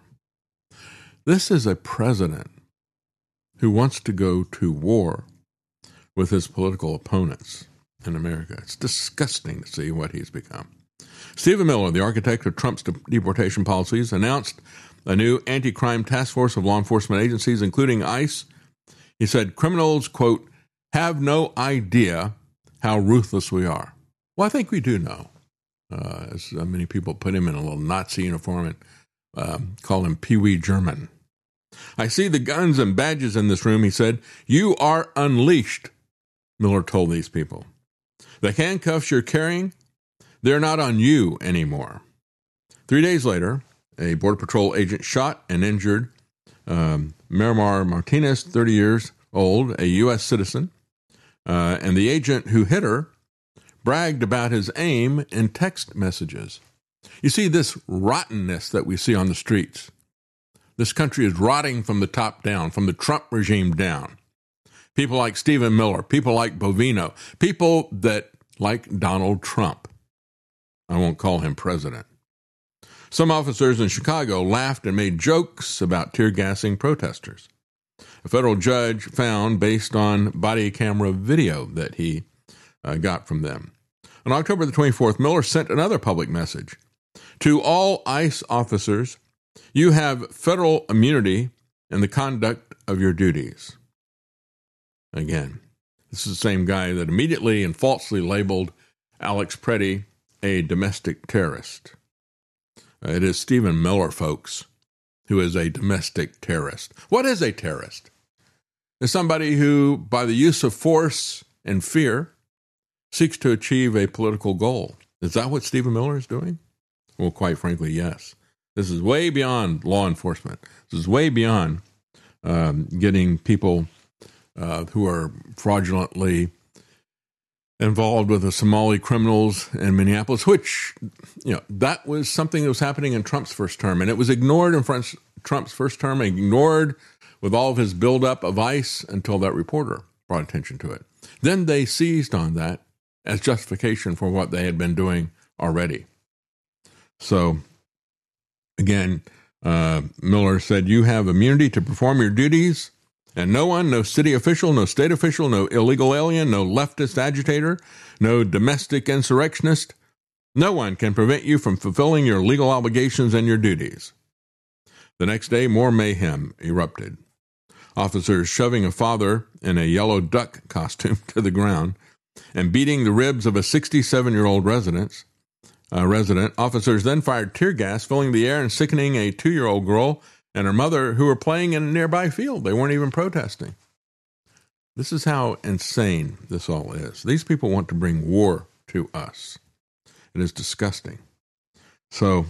[SPEAKER 2] This is a president who wants to go to war with his political opponents in America. It's disgusting to see what he's become. Stephen Miller, the architect of Trump's deportation policies, announced a new anti-crime task force of law enforcement agencies, including ICE. He said, criminals, quote, have no idea how ruthless we are. Well, I think we do know. Uh, as many people put him in a little Nazi uniform and um, call him Pee Wee German. I see the guns and badges in this room, he said. You are unleashed, Miller told these people. The handcuffs you're carrying, they're not on you anymore. Three days later, a Border Patrol agent shot and injured um, Miramar Martinez, thirty years old, a U S citizen, uh, and the agent who hit her bragged about his aim in text messages. You see this rottenness that we see on the streets. This country is rotting from the top down, from the Trump regime down. People like Stephen Miller, people like Bovino, people that like Donald Trump. I won't call him president. Some officers in Chicago laughed and made jokes about tear gassing protesters. A federal judge found, based on body camera video that he uh, got from them. On October the twenty-fourth, Miller sent another public message. To all ICE officers, you have federal immunity in the conduct of your duties. Again, this is the same guy that immediately and falsely labeled Alex Preddy a domestic terrorist. Uh, it is Stephen Miller, folks, who is a domestic terrorist. What is a terrorist? It's somebody who, by the use of force and fear, seeks to achieve a political goal. Is that what Stephen Miller is doing? Well, quite frankly, yes. This is way beyond law enforcement. This is way beyond um, getting people uh, who are fraudulently involved with the Somali criminals in Minneapolis, which, you know, that was something that was happening in Trump's first term, and it was ignored in Trump's first term, ignored with all of his buildup of ICE until that reporter brought attention to it. Then they seized on that as justification for what they had been doing already. So, again, uh, Miller said, you have immunity to perform your duties, and no one, no city official, no state official, no illegal alien, no leftist agitator, no domestic insurrectionist, no one can prevent you from fulfilling your legal obligations and your duties. The next day, more mayhem erupted. Officers shoving a father in a yellow duck costume to the ground and beating the ribs of a sixty-seven-year-old resident. Uh, resident. Officers then fired tear gas, filling the air and sickening a two-year-old girl and her mother who were playing in a nearby field. They weren't even protesting. This is how insane this all is. These people want to bring war to us. It is disgusting. So,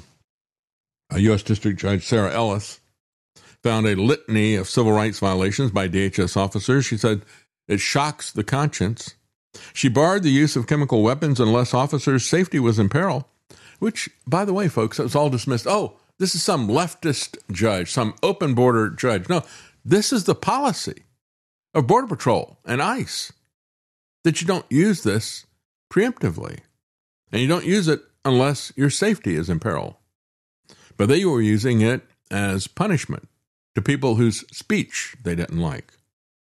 [SPEAKER 2] a U S District Judge Sarah Ellis found a litany of civil rights violations by D H S officers. She said it shocks the conscience. She barred the use of chemical weapons unless officers' safety was in peril, which, by the way, folks, that was all dismissed. Oh, this is some leftist judge, some open border judge. No, this is the policy of Border Patrol and ICE, that you don't use this preemptively, and you don't use it unless your safety is in peril. But they were using it as punishment to people whose speech they didn't like.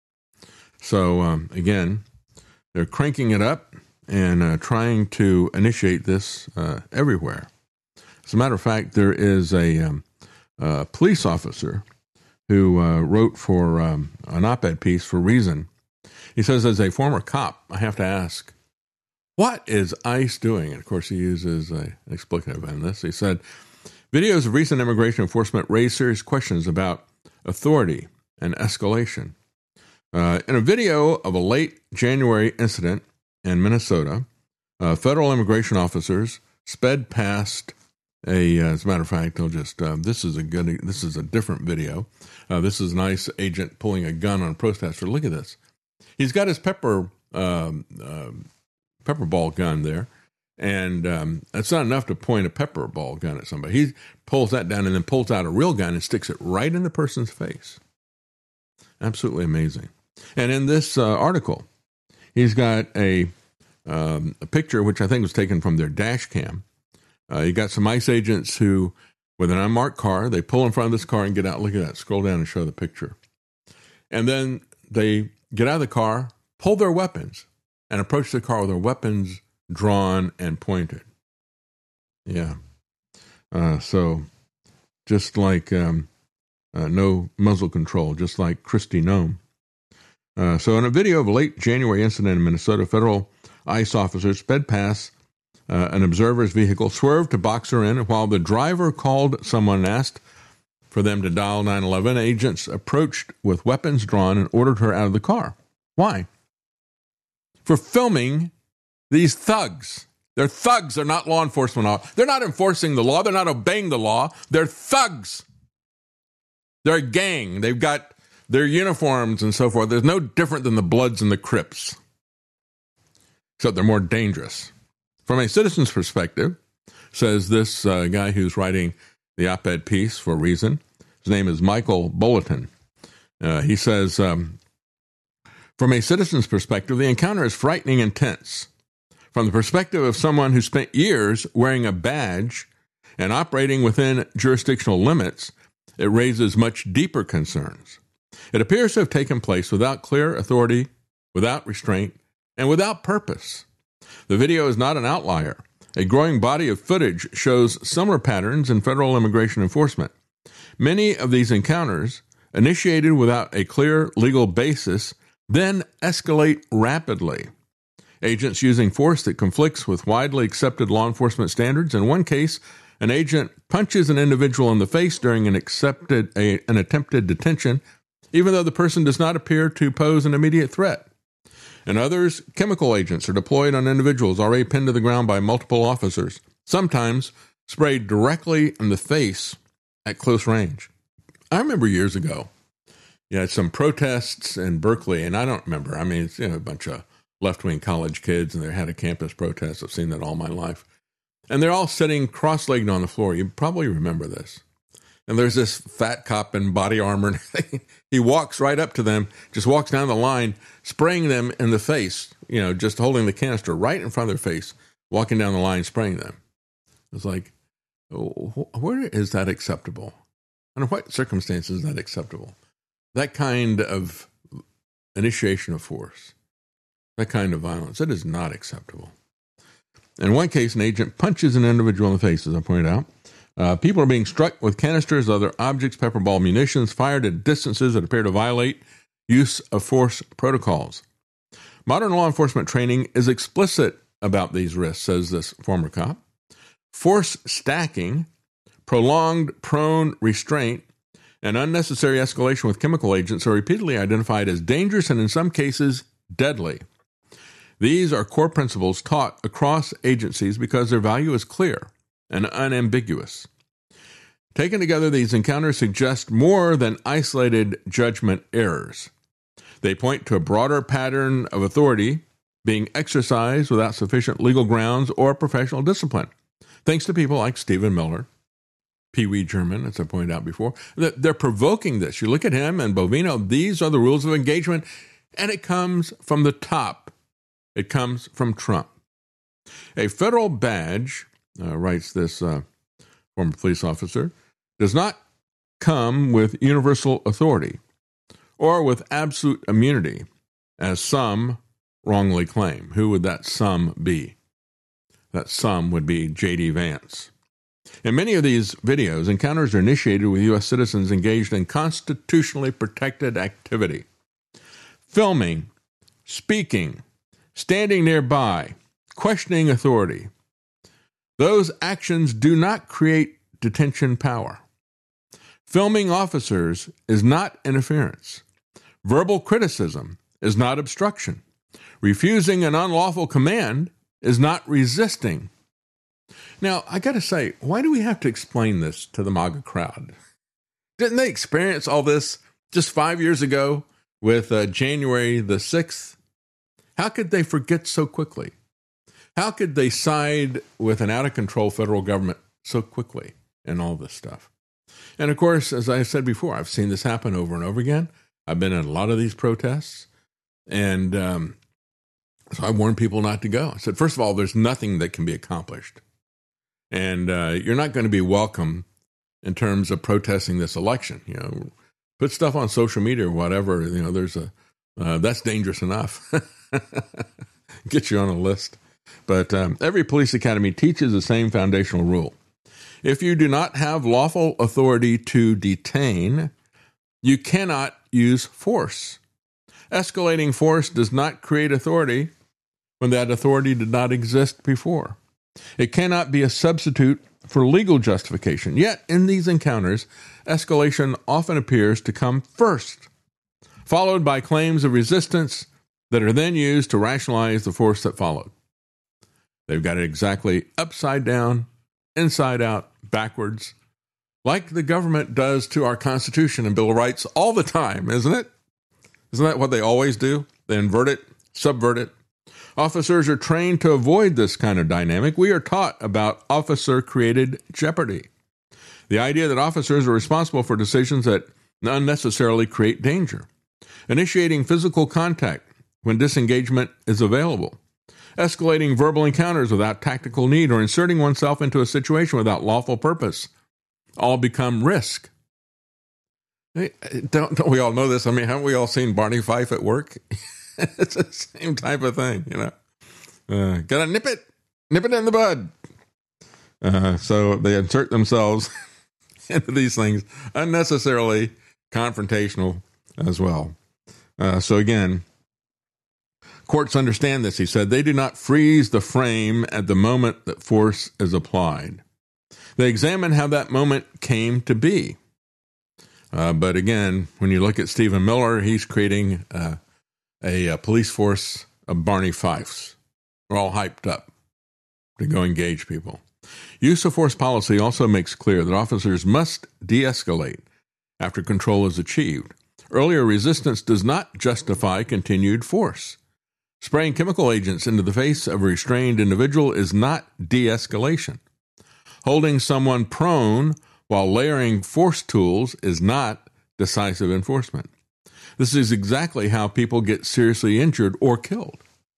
[SPEAKER 2] So, um, again, they're cranking it up and uh, trying to initiate this uh, everywhere. As a matter of fact, there is a um, uh, police officer who uh, wrote for um, an op-ed piece for Reason. He says, as a former cop, I have to ask, what is ICE doing? And, of course, he uses an expletive in this. He said, videos of recent immigration enforcement raise serious questions about authority and escalation. Uh, in a video of a late January incident in Minnesota, uh, federal immigration officers sped past a, uh, as a matter of fact, they'll just, uh, this is a good, this is a different video. Uh, this is an ICE agent pulling a gun on a protester. Look at this. He's got his pepper, um, uh, pepper ball gun there. And um, it's not enough to point a pepper ball gun at somebody. He pulls that down and then pulls out a real gun and sticks it right in the person's face. Absolutely amazing. And in this uh, article, he's got a, um, a picture, which I think was taken from their dash cam. Uh, you got some ICE agents who, with an unmarked car, they pull in front of this car and get out. Look at that. Scroll down and show the picture. And then they get out of the car, pull their weapons, and approach the car with their weapons drawn and pointed. Yeah. Uh, so just like um, uh, no muzzle control, just like Kristi Noem. Uh, so in a video of a late January incident in Minnesota, federal ICE officers sped past Uh, an observer's vehicle swerved to box her in, and while the driver called someone and asked for them to dial nine one one, agents approached with weapons drawn and ordered her out of the car. Why? For filming these thugs. They're thugs. They're not law enforcement. They're not enforcing the law. They're not obeying the law. They're thugs. They're a gang. They've got their uniforms and so forth. There's no different than the Bloods and the Crips, except they're more dangerous. From a citizen's perspective, says this uh, guy who's writing the op-ed piece for Reason. His name is Michael Bulletin. Uh, he says, um, from a citizen's perspective, the encounter is frightening and tense. From the perspective of someone who spent years wearing a badge and operating within jurisdictional limits, it raises much deeper concerns. It appears to have taken place without clear authority, without restraint, and without purpose. The video is not an outlier. A growing body of footage shows similar patterns in federal immigration enforcement. Many of these encounters, initiated without a clear legal basis, then escalate rapidly. Agents using force that conflicts with widely accepted law enforcement standards. In one case, an agent punches an individual in the face during an accepted a, an attempted detention, even though the person does not appear to pose an immediate threat. In others, chemical agents are deployed on individuals already pinned to the ground by multiple officers, sometimes sprayed directly in the face at close range. I remember years ago, you had some protests in Berkeley, and I don't remember. I mean, it's, you know, a bunch of left-wing college kids, and they had a campus protest. I've seen that all my life. And they're all sitting cross-legged on the floor. You probably remember this. And there's this fat cop in body armor and everything. He walks right up to them, just walks down the line, spraying them in the face, you know, just holding the canister right in front of their face, walking down the line, spraying them. It's like, where is that acceptable? Under what circumstances is that acceptable? That kind of initiation of force, that kind of violence, it is not acceptable. In one case, an agent punches an individual in the face, as I pointed out. Uh, people are being struck with canisters, other objects, pepper ball munitions, fired at distances that appear to violate use of force protocols. Modern law enforcement training is explicit about these risks, says this former cop. Force stacking, prolonged prone restraint, and unnecessary escalation with chemical agents are repeatedly identified as dangerous and in some cases deadly. These are core principles taught across agencies because their value is clear and unambiguous. Taken together, these encounters suggest more than isolated judgment errors. They point to a broader pattern of authority being exercised without sufficient legal grounds or professional discipline, thanks to people like Stephen Miller, Pee Wee German, as I pointed out before. They're provoking this. You look at him and Bovino, these are the rules of engagement, and it comes from the top. It comes from Trump. A federal badge, uh, writes this uh, former police officer, does not come with universal authority or with absolute immunity, as some wrongly claim. Who would that some be? That some would be J D Vance. In many of these videos, encounters are initiated with U S citizens engaged in constitutionally protected activity. Filming, speaking, standing nearby, questioning authority. Those actions do not create detention power. Filming officers is not interference. Verbal criticism is not obstruction. Refusing an unlawful command is not resisting. Now, I got to say, why do we have to explain this to the MAGA crowd? Didn't they experience all this just five years ago with uh, January the sixth? How could they forget so quickly? How could they side with an out-of-control federal government so quickly in all this stuff? And of course, as I said before, I've seen this happen over and over again. I've been in a lot of these protests, and um, so I warned people not to go. I said, first of all, there's nothing that can be accomplished. And uh, you're not going to be welcome in terms of protesting this election. You know, put stuff on social media or whatever. You know, there's a uh, that's dangerous enough. Get you on a list. But um, every police academy teaches the same foundational rule. If you do not have lawful authority to detain, you cannot use force. Escalating force does not create authority when that authority did not exist before. It cannot be a substitute for legal justification. Yet, in these encounters, escalation often appears to come first, followed by claims of resistance that are then used to rationalize the force that followed. They've got it exactly upside down, inside out, backwards, like the government does to our Constitution and Bill of Rights all the time, isn't it? Isn't that what they always do? They invert it, subvert it. Officers are trained to avoid this kind of dynamic. We are taught about officer-created jeopardy, the idea that officers are responsible for decisions that unnecessarily create danger, initiating physical contact when disengagement is available, escalating verbal encounters without tactical need, or inserting oneself into a situation without lawful purpose, all become risk. Hey, don't, don't we all know this? I mean, haven't we all seen Barney Fife at work? It's the same type of thing, you know. Uh, gotta nip it, nip it in the bud. Uh, so they insert themselves into these things, unnecessarily confrontational as well. Uh, so again, courts understand this. He said they do not freeze the frame at the moment that force is applied. They examine how that moment came to be. Uh, but again, when you look at Stephen Miller, he's creating uh, a, a police force of Barney Fifes. We're all hyped up to go engage people. Use of force policy also makes clear that officers must de-escalate after control is achieved. Earlier resistance does not justify continued force. Spraying chemical agents into the face of a restrained individual is not de-escalation. Holding someone prone while layering force tools is not decisive enforcement. This is exactly how people get seriously injured or killed.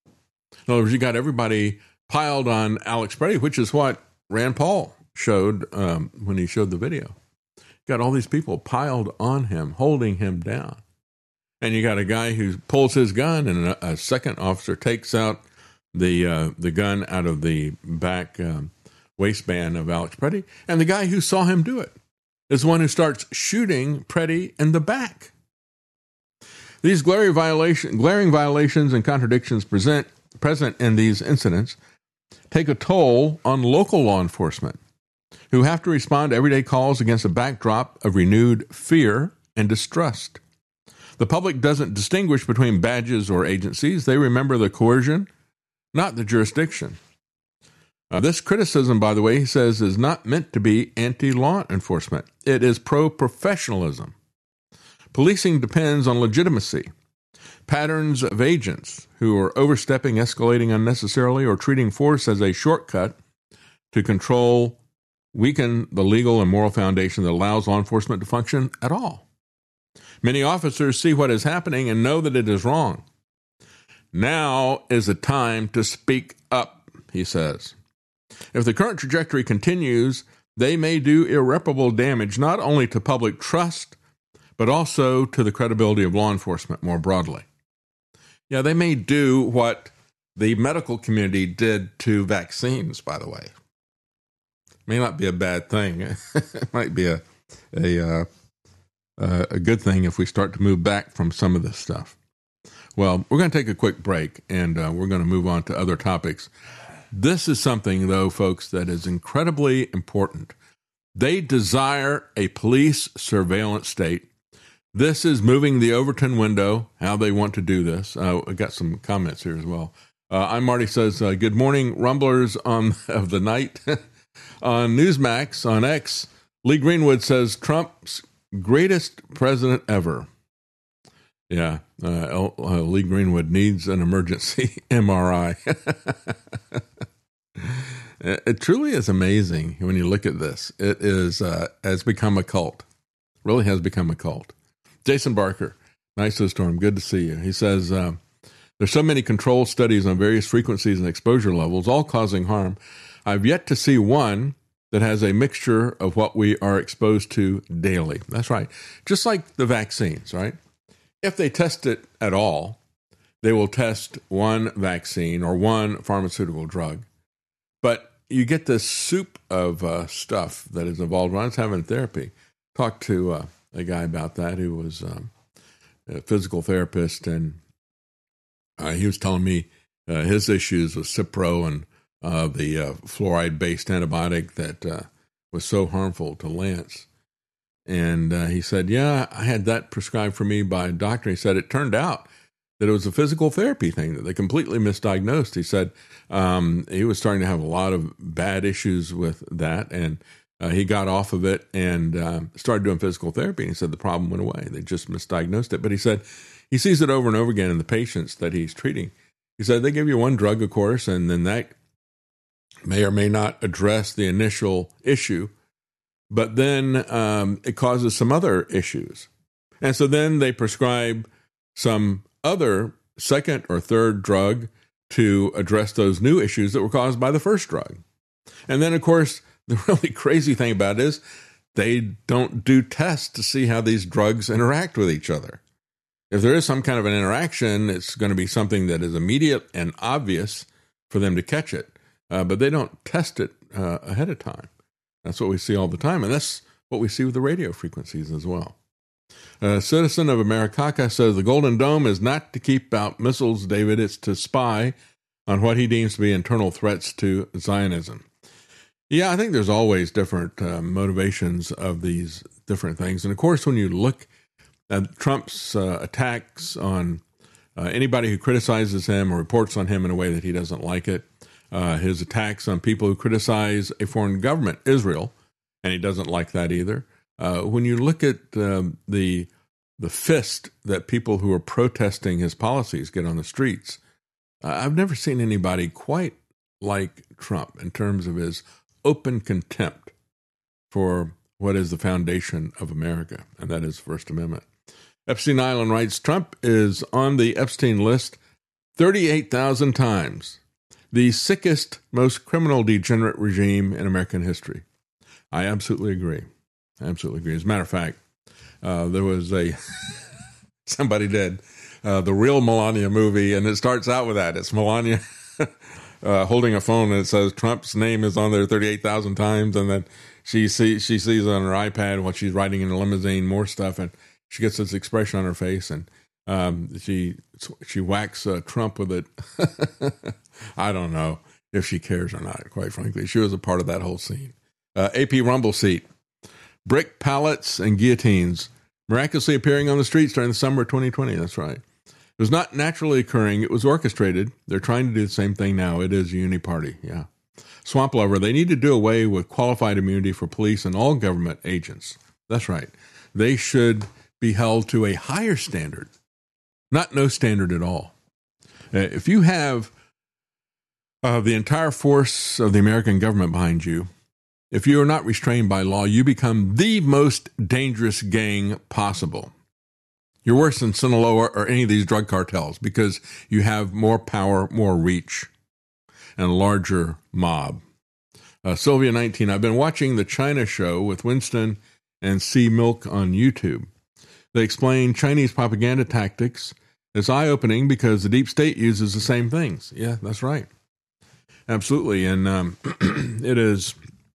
[SPEAKER 2] In other words, you got everybody piled on Alex Preddy, which is what Rand Paul showed um, when he showed the video. You got all these people piled on him, holding him down. And you got a guy who pulls his gun, and a, a second officer takes out the uh, the gun out of the back um, waistband of Alex Preddy. And the guy who saw him do it is the one who starts shooting Preddy in the back. These glaring, violation, glaring violations and contradictions present, present in these incidents take a toll on local law enforcement, who have to respond to everyday calls against a backdrop of renewed fear and distrust. The public doesn't distinguish between badges or agencies. They remember the coercion, not the jurisdiction. Uh, this criticism, by the way, he says, is not meant to be anti-law enforcement. It is pro-professionalism. Policing depends on legitimacy. Patterns of agents who are overstepping, escalating unnecessarily, or treating force as a shortcut to control weaken the legal and moral foundation that allows law enforcement to function at all. Many officers see what is happening and know that it is wrong. Now is the time to speak up, he says. If the current trajectory continues, they may do irreparable damage not only to public trust, but also to the credibility of law enforcement more broadly. Yeah, they may do what the medical community did to vaccines, by the way. May not be a bad thing. It might be a a, uh, uh, a good thing if we start to move back from some of this stuff. Well, we're going to take a quick break, and uh, we're going to move on to other topics. This is something, though, folks, that is incredibly important. They desire a police surveillance state. This is moving the Overton window, how they want to do this. Uh, I got some comments here as well. Uh, I'm Marty says, uh, good morning, Rumblers on of the night. On Newsmax, on X, Lee Greenwood says, Trump's greatest president ever. Yeah, uh, uh, Lee Greenwood needs an emergency M R I. It truly is amazing when you look at this. It is uh, has become a cult. Really has become a cult. Jason Barker, nice to storm. Good to see you. He says, uh, there's so many control studies on various frequencies and exposure levels, all causing harm. I've yet to see one that has a mixture of what we are exposed to daily. That's right. Just like the vaccines, right? If they test it at all, they will test one vaccine or one pharmaceutical drug. But you get this soup of uh, stuff that is involved. When I was having therapy, talked to uh, a guy about that who was um, a physical therapist, and uh, he was telling me uh, his issues with Cipro and uh, the uh, fluoride-based antibiotic that uh, was so harmful to Lance. And uh, he said, yeah, I had that prescribed for me by a doctor. He said it turned out that it was a physical therapy thing that they completely misdiagnosed. He said um, he was starting to have a lot of bad issues with that, and uh, he got off of it and uh, started doing physical therapy. And he said the problem went away. They just misdiagnosed it. But he said he sees it over and over again in the patients that he's treating. He said they give you one drug, of course, and then that may or may not address the initial issue, but then um, it causes some other issues. And so then they prescribe some other second or third drug to address those new issues that were caused by the first drug. And then, of course, the really crazy thing about it is they don't do tests to see how these drugs interact with each other. If there is some kind of an interaction, it's going to be something that is immediate and obvious for them to catch it. Uh, but they don't test it uh, ahead of time. That's what we see all the time. And that's what we see with the radio frequencies as well. A citizen of Americaca says the Golden Dome is not to keep out missiles, David. It's to spy on what he deems to be internal threats to Zionism. Yeah, I think there's always different uh, motivations of these different things. And of course, when you look at Trump's uh, attacks on uh, anybody who criticizes him or reports on him in a way that he doesn't like it, uh, his attacks on people who criticize a foreign government, Israel, and he doesn't like that either. Uh, when you look at um, the the fist that people who are protesting his policies get on the streets, uh, I've never seen anybody quite like Trump in terms of his open contempt for what is the foundation of America, and that is the First Amendment. Epstein Island writes, Trump is on the Epstein list thirty-eight thousand times, the sickest, most criminal degenerate regime in American history. I absolutely agree. I absolutely agree. As a matter of fact, uh, there was a, somebody did uh, the real Melania movie, and it starts out with that. It's Melania uh, holding a phone, and it says Trump's name is on there thirty-eight thousand times, and then she sees, she sees on her iPad while she's riding in a limousine more stuff, and she gets this expression on her face, and um, she she whacks uh, Trump with it. I don't know if she cares or not, quite frankly. She was a part of that whole scene. Uh, A P Rumble seat. Brick pallets and guillotines miraculously appearing on the streets during the summer of twenty twenty. That's right. It was not naturally occurring. It was orchestrated. They're trying to do the same thing now. It is a uni-party. Yeah. Swamp Lover. They need to do away with qualified immunity for police and all government agents. That's right. They should be held to a higher standard, not no standard at all. Uh, if you have uh, the entire force of the American government behind you, if you are not restrained by law, you become the most dangerous gang possible. You're worse than Sinaloa or any of these drug cartels because you have more power, more reach, and a larger mob. Uh, Sylvia nineteen, I've been watching the China Show with Winston and C. Milk on YouTube. They explain Chinese propaganda tactics. It's eye-opening because the deep state uses the same things. Yeah, that's right. Absolutely. And um, it is...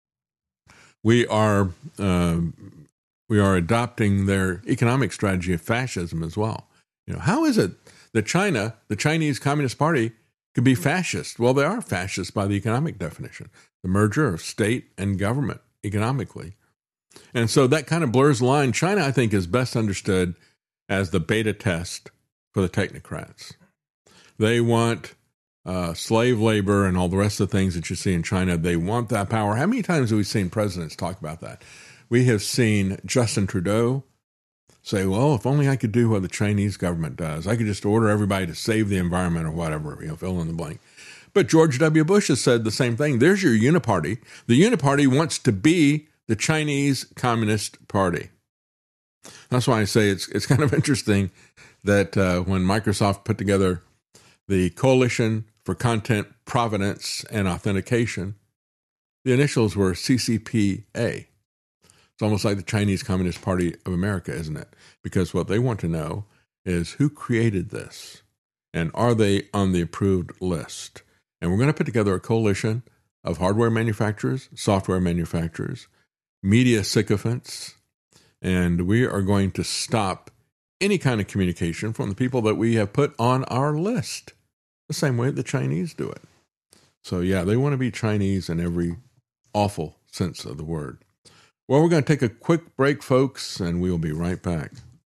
[SPEAKER 2] We are uh, we are adopting their economic strategy of fascism as well. You know, how is it that China, the Chinese Communist Party, could be fascist? Well, they are fascist by the economic definition, the merger of state and government economically. And so that kind of blurs the line. China, I think, is best understood as the beta test for the technocrats. They want Uh, slave labor and all the rest of the things that you see in China. They want that power. How many times have we seen presidents talk about that? We have seen Justin Trudeau say, well, if only I could do what the Chinese government does. I could just order everybody to save the environment or whatever, you know, fill in the blank. But George W. Bush has said the same thing. There's your uniparty. The uniparty wants to be the Chinese Communist Party. That's why I say it's it's kind of interesting that uh, when Microsoft put together the Coalition for Content Provenance and Authentication, the initials were C C P A. It's almost like the Chinese Communist Party of America, isn't it? Because what they want to know is who created this and are they on the approved list? And we're going to put together a coalition of hardware manufacturers, software manufacturers, media sycophants, and we are going to stop any kind of communication from the people that we have put on our list, the same way the Chinese do it. So, yeah, they want to be Chinese in every awful sense of the word. Well, we're going to take a quick break, folks, and we'll be right back.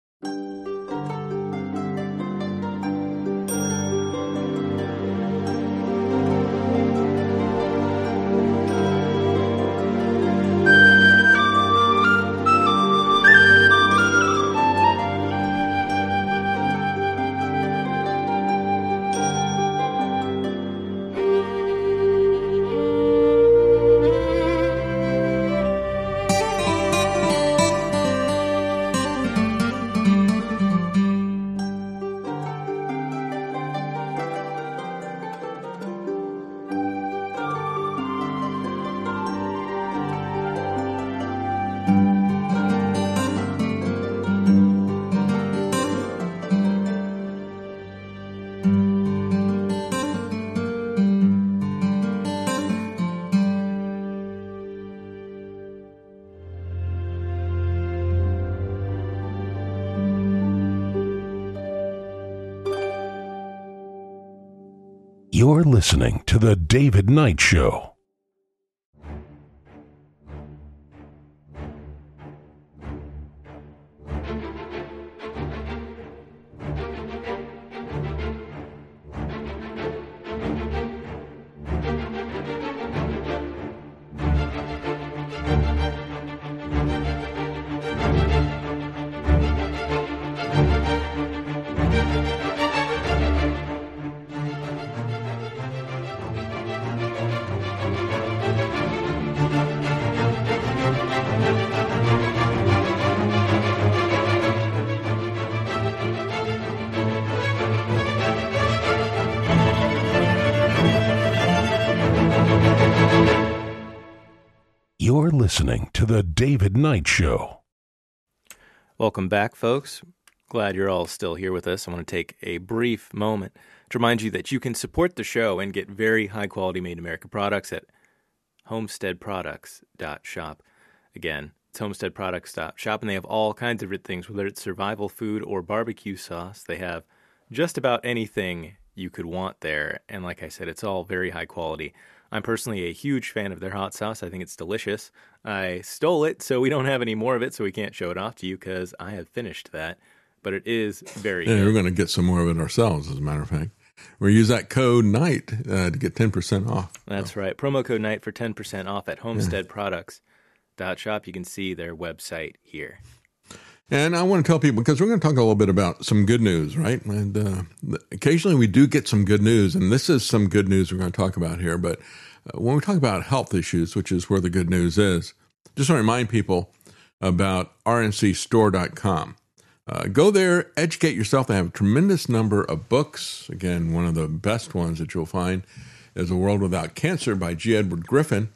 [SPEAKER 1] You're listening to The David Knight Show. You're listening to The David Knight Show.
[SPEAKER 3] Welcome back, folks. Glad you're all still here with us. I want to take a brief moment to remind you that you can support the show and get very high-quality Made in America products at homestead products dot shop. Again, it's homestead products dot shop, and they have all kinds of things, whether it's survival food or barbecue sauce. They have just about anything you could want there, and like I said, it's all very high quality. I'm personally a huge fan of their hot sauce. I think it's delicious. I stole it, so we don't have any more of it, so we can't show it off to you because I have finished that. But it is very
[SPEAKER 2] yeah,
[SPEAKER 3] good.
[SPEAKER 2] We're going to get some more of it ourselves, as a matter of fact. We'll use that code NIGHT uh, to get ten percent off.
[SPEAKER 3] That's so. Right. Promo code NIGHT for ten percent off at homestead products dot shop. You can see their website here.
[SPEAKER 2] And I want to tell people, because we're going to talk a little bit about some good news, right? And uh, occasionally we do get some good news, and this is some good news we're going to talk about here. But uh, when we talk about health issues, which is where the good news is, just want to remind people about R N C store dot com. Uh, go there, educate yourself. They have a tremendous number of books. Again, one of the best ones that you'll find is A World Without Cancer by G. Edward Griffin.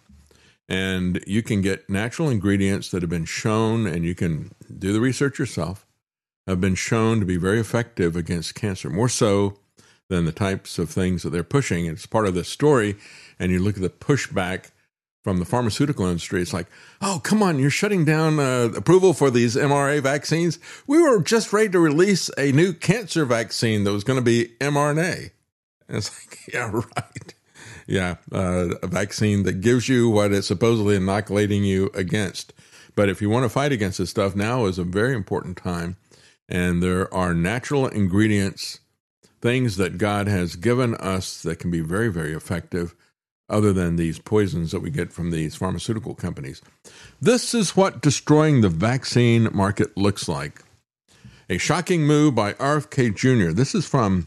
[SPEAKER 2] And you can get natural ingredients that have been shown, and you can do the research yourself, have been shown to be very effective against cancer, more so than the types of things that they're pushing. It's part of the story, and you look at the pushback from the pharmaceutical industry. It's like, oh, come on, you're shutting down uh, approval for these M R N A vaccines. We were just ready to release a new cancer vaccine that was going to be M R N A. And it's like, yeah, right. Yeah, uh, a vaccine that gives you what it's supposedly inoculating you against. But if you want to fight against this stuff, now is a very important time. And there are natural ingredients, things that God has given us that can be very, very effective, other than these poisons that we get from these pharmaceutical companies. This is what destroying the vaccine market looks like. A shocking move by R F K Junior This is from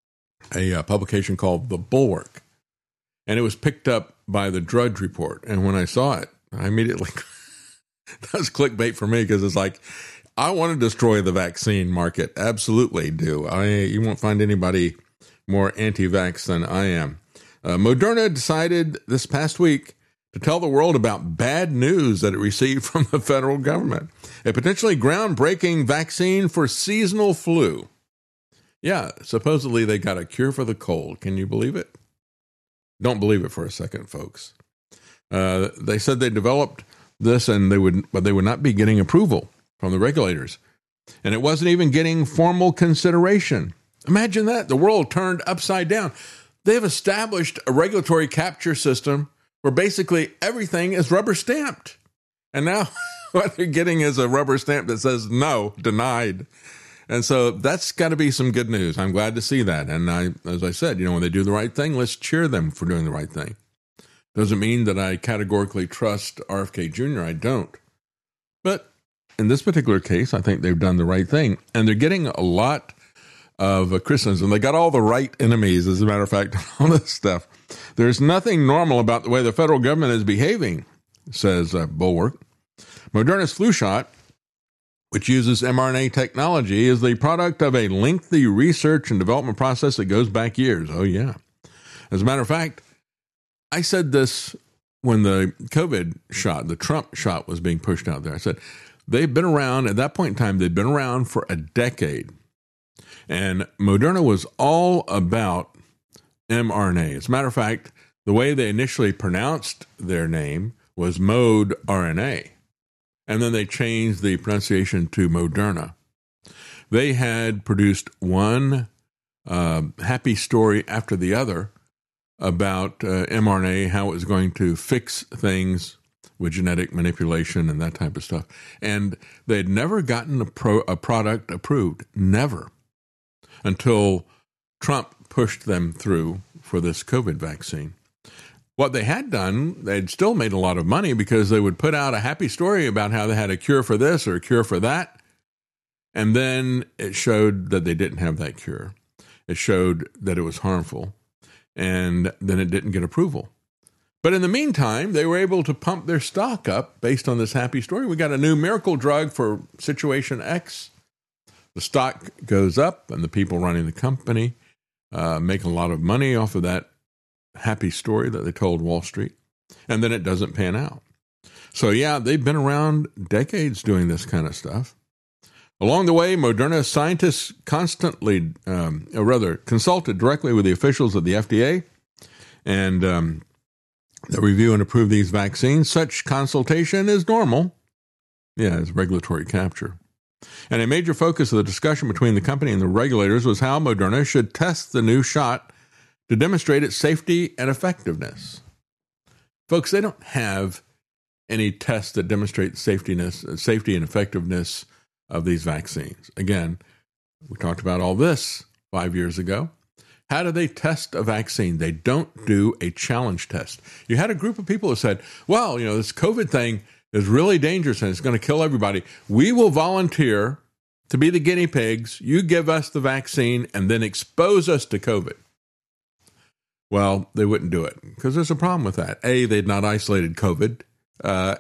[SPEAKER 2] a uh, publication called The Bulwark. And it was picked up by the Drudge Report. And when I saw it, I immediately, that was clickbait for me, because it's like, I want to destroy the vaccine market. Absolutely do. I, you won't find anybody more anti-vax than I am. Uh, Moderna decided this past week to tell the world about bad news that it received from the federal government. A potentially groundbreaking vaccine for seasonal flu. Yeah, supposedly they got a cure for the cold. Can you believe it? Don't believe it for a second, folks. Uh, they said they developed this, and they would, but they would not be getting approval from the regulators, and it wasn't even getting formal consideration. Imagine that. The world turned upside down. They've established a regulatory capture system where basically everything is rubber stamped. And now what they're getting is a rubber stamp that says no, denied. And so that's got to be some good news. I'm glad to see that. And I, as I said, you know, when they do the right thing, let's cheer them for doing the right thing. Doesn't mean that I categorically trust R F K Junior I don't. But in this particular case, I think they've done the right thing. And they're getting a lot of uh, criticism. They got all the right enemies, as a matter of fact, all this stuff. There's nothing normal about the way the federal government is behaving, says uh, Bulwark. Moderna's flu shot, which uses mRNA technology, is the product of a lengthy research and development process that goes back years. Oh, yeah. As a matter of fact, I said this when the COVID shot, the Trump shot, was being pushed out there. I said, they've been around, at that point in time, they'd been around for a decade. And Moderna was all about mRNA. As a matter of fact, the way they initially pronounced their name was Mode R N A. And then they changed the pronunciation to Moderna. They had produced one uh, happy story after the other about uh, mRNA, how it was going to fix things with genetic manipulation and that type of stuff. And they had never gotten a, pro- a product approved, never, until Trump pushed them through for this COVID vaccine. What they had done, they'd still made a lot of money because they would put out a happy story about how they had a cure for this or a cure for that. And then it showed that they didn't have that cure. It showed that it was harmful. And then it didn't get approval. But in the meantime, they were able to pump their stock up based on this happy story. We got a new miracle drug for Situation X. The stock goes up, and the people running the company uh, make a lot of money off of that happy story that they told Wall Street. And then it doesn't pan out. So, yeah, they've been around decades doing this kind of stuff. Along the way, Moderna scientists constantly, um, or rather, consulted directly with the officials of the F D A, and um, they review and approve these vaccines. Such consultation is normal. Yeah, it's regulatory capture. And a major focus of the discussion between the company and the regulators was how Moderna should test the new shot to demonstrate its safety and effectiveness. Folks, they don't have any tests that demonstrate safetiness, safety and effectiveness of these vaccines. Again, we talked about all this five years ago. How do they test a vaccine? They don't do a challenge test. You had a group of people who said, well, you know, this COVID thing is really dangerous and it's going to kill everybody. We will volunteer to be the guinea pigs. You give us the vaccine and then expose us to COVID. Well, they wouldn't do it because there's a problem with that. A, they'd not isolated COVID uh,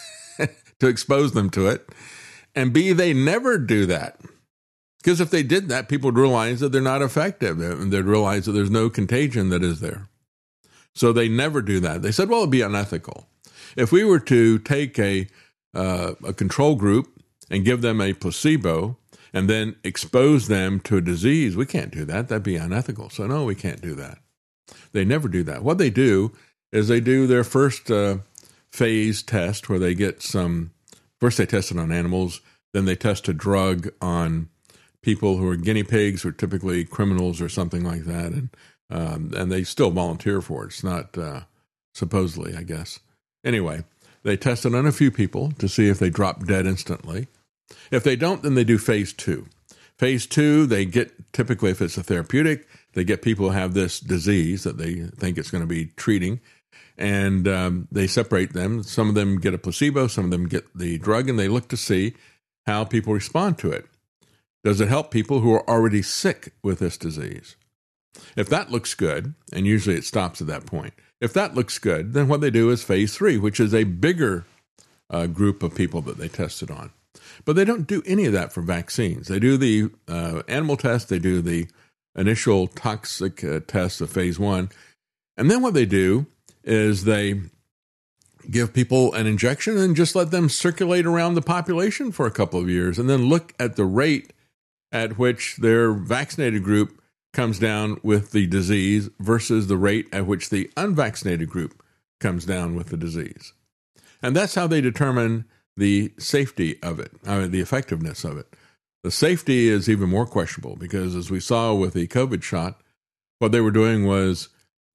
[SPEAKER 2] to expose them to it. And B, they never do that. Because if they did that, people would realize that they're not effective. And they'd realize that there's no contagion that is there. So they never do that. They said, well, it'd be unethical. If we were to take a, uh, a control group and give them a placebo and then expose them to a disease, we can't do that. That'd be unethical. So no, we can't do that. They never do that. What they do is they do their first uh, phase test where they get some, first they test it on animals, then they test a drug on people who are guinea pigs or typically criminals or something like that. And um, and they still volunteer for it. It's not uh, supposedly, I guess. Anyway, they test it on a few people to see if they drop dead instantly. If they don't, then they do phase two. Phase two, they get, typically if it's a therapeutic, they get people who have this disease that they think it's going to be treating, and um, they separate them. Some of them get a placebo, some of them get the drug, and they look to see how people respond to it. Does it help people who are already sick with this disease? If that looks good, and usually it stops at that point, if that looks good, then what they do is phase three, which is a bigger uh, group of people that they tested on. But they don't do any of that for vaccines. They do the uh, animal test, they do the initial toxic uh, test of phase one, and then what they do is they give people an injection and just let them circulate around the population for a couple of years, and then look at the rate at which their vaccinated group comes down with the disease versus the rate at which the unvaccinated group comes down with the disease. And that's how they determine the safety of it, I mean, the effectiveness of it. The safety is even more questionable because, as we saw with the COVID shot, what they were doing was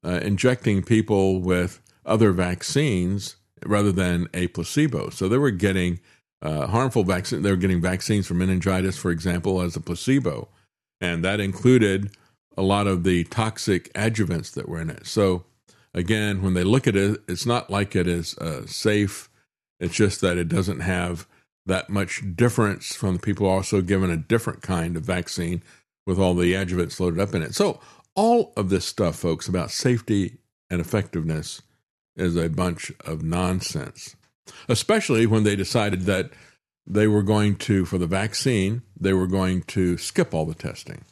[SPEAKER 2] uh, injecting people with other vaccines rather than a placebo. So they were getting uh, harmful vaccines. They were getting vaccines for meningitis, for example, as a placebo. And that included a lot of the toxic adjuvants that were in it. So again, when they look at it, it's not like it is uh, safe. It's just that it doesn't have that much difference from the people also given a different kind of vaccine with all the adjuvants loaded up in it. So all of this stuff, folks, about safety and effectiveness is a bunch of nonsense, especially when they decided that they were going to, for the vaccine, they were going to skip all the testing.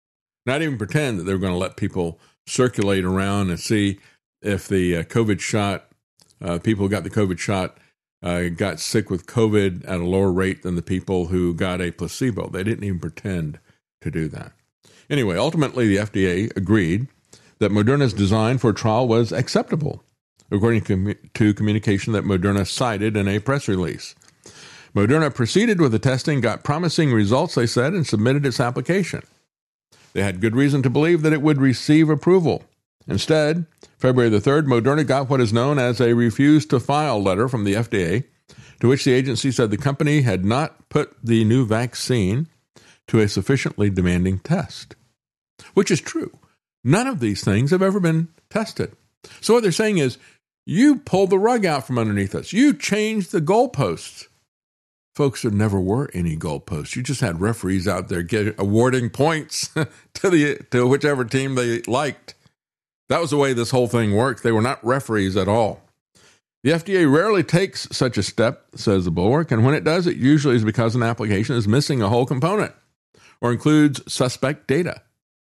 [SPEAKER 2] Not even pretend that they were going to let people circulate around and see if the uh, COVID shot, uh, people who got the COVID shot uh, got sick with COVID at a lower rate than the people who got a placebo. They didn't even pretend to do that. Anyway, ultimately, the F D A agreed that Moderna's design for a trial was acceptable, according to communication that Moderna cited in a press release. Moderna proceeded with the testing, got promising results, they said, and submitted its application. They had good reason to believe that it would receive approval. Instead, February the third, Moderna got what is known as a refuse-to-file letter from the F D A, to which the agency said the company had not put the new vaccine to a sufficiently demanding test, which is true. None of these things have ever been tested. So what they're saying is, you pulled the rug out from underneath us. You changed the goalposts. Folks, there never were any goalposts. You just had referees out there get, awarding points to the to whichever team they liked. That was the way this whole thing worked. They were not referees at all. The F D A rarely takes such a step, says the Bulwark, and when it does, it usually is because an application is missing a whole component or includes suspect data.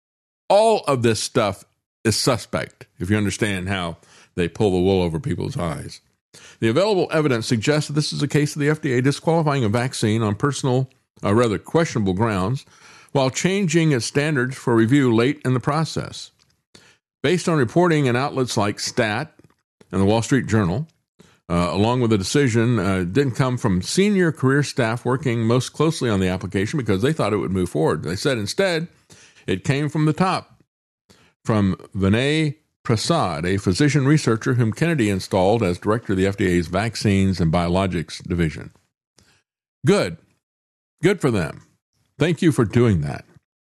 [SPEAKER 2] All of this stuff is suspect, if you understand how they pull the wool over people's eyes. The available evidence suggests that this is a case of the F D A disqualifying a vaccine on personal, uh, rather questionable grounds, while changing its standards for review late in the process. Based on reporting in outlets like Stat and the Wall Street Journal, uh, along with the decision, uh, didn't come from senior career staff working most closely on the application because they thought it would move forward. They said instead, it came from the top, from Vinay Prasad, a physician researcher whom Kennedy installed as director of the F D A's Vaccines and Biologics Division. Good. Good for them. Thank you for doing that.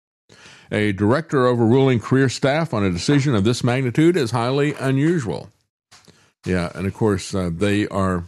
[SPEAKER 2] A director overruling career staff on a decision of this magnitude is highly unusual. Yeah, and of course, uh, they are,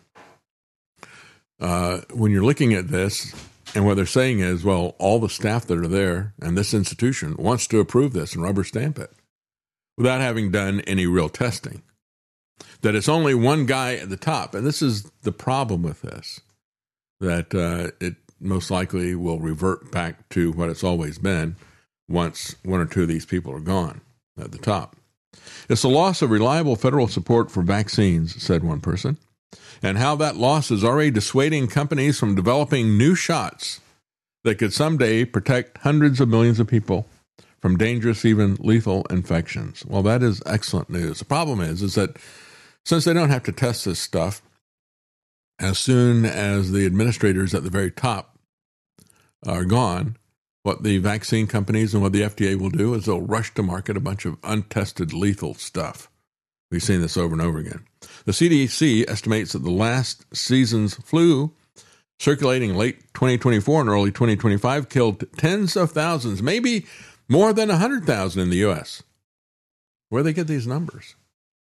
[SPEAKER 2] uh, when you're looking at this, and what they're saying is, well, all the staff that are there and this institution wants to approve this and rubber stamp it without having done any real testing. That it's only one guy at the top. And this is the problem with this, that uh, it most likely will revert back to what it's always been once one or two of these people are gone at the top. It's a loss of reliable federal support for vaccines, said one person, and how that loss is already dissuading companies from developing new shots that could someday protect hundreds of millions of people from dangerous, even lethal infections. Well, that is excellent news. The problem is, is that since they don't have to test this stuff, as soon as the administrators at the very top are gone, what the vaccine companies and what the F D A will do is they'll rush to market a bunch of untested lethal stuff. We've seen this over and over again. The C D C estimates that the last season's flu, circulating late twenty twenty-four and early twenty twenty-five, killed tens of thousands, maybe more than one hundred thousand in the U S. Where do they get these numbers?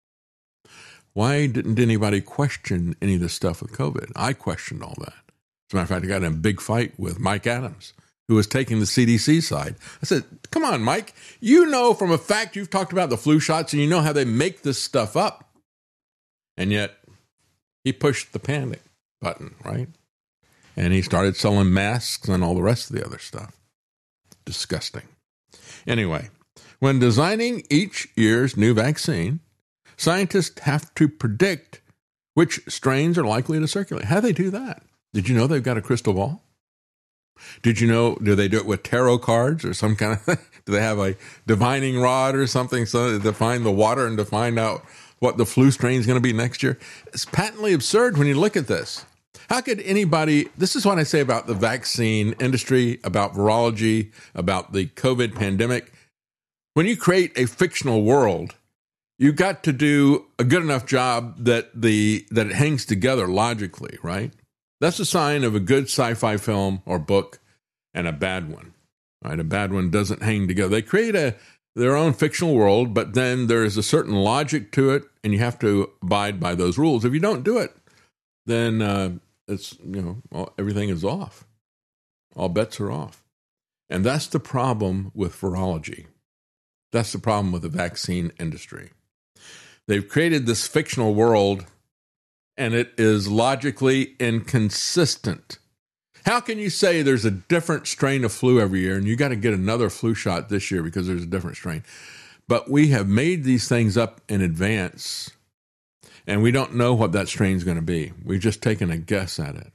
[SPEAKER 2] Why didn't anybody question any of this stuff with COVID? I questioned all that. As a matter of fact, I got in a big fight with Mike Adams, who was taking the C D C side. I said, come on, Mike, you know from a fact you've talked about the flu shots and you know how they make this stuff up. And yet he pushed the panic button, right? And he started selling masks and all the rest of the other stuff. Disgusting. Anyway, when designing each year's new vaccine, scientists have to predict which strains are likely to circulate. How do they do that? Did you know they've got a crystal ball? Did you know, do they do it with tarot cards or some kind of thing? Do they have a divining rod or something so to define the water and to find out what the flu strain is going to be next year? It's patently absurd when you look at this. How could anybody, this is what I say about the vaccine industry, about virology, about the COVID pandemic. When you create a fictional world you got to do a good enough job that the that it hangs together logically, right? That's a sign of a good sci-fi film or book and a bad one, right? A bad one doesn't hang together. They create a their own fictional world, but then there is a certain logic to it, and you have to abide by those rules. If you don't do it, then uh, it's, you know, well, everything is off. All bets are off. And that's the problem with virology. That's the problem with the vaccine industry. They've created this fictional world, and it is logically inconsistent. How can you say there's a different strain of flu every year and you got to get another flu shot this year because there's a different strain? But we have made these things up in advance, and we don't know what that strain is going to be. We've just taken a guess at it.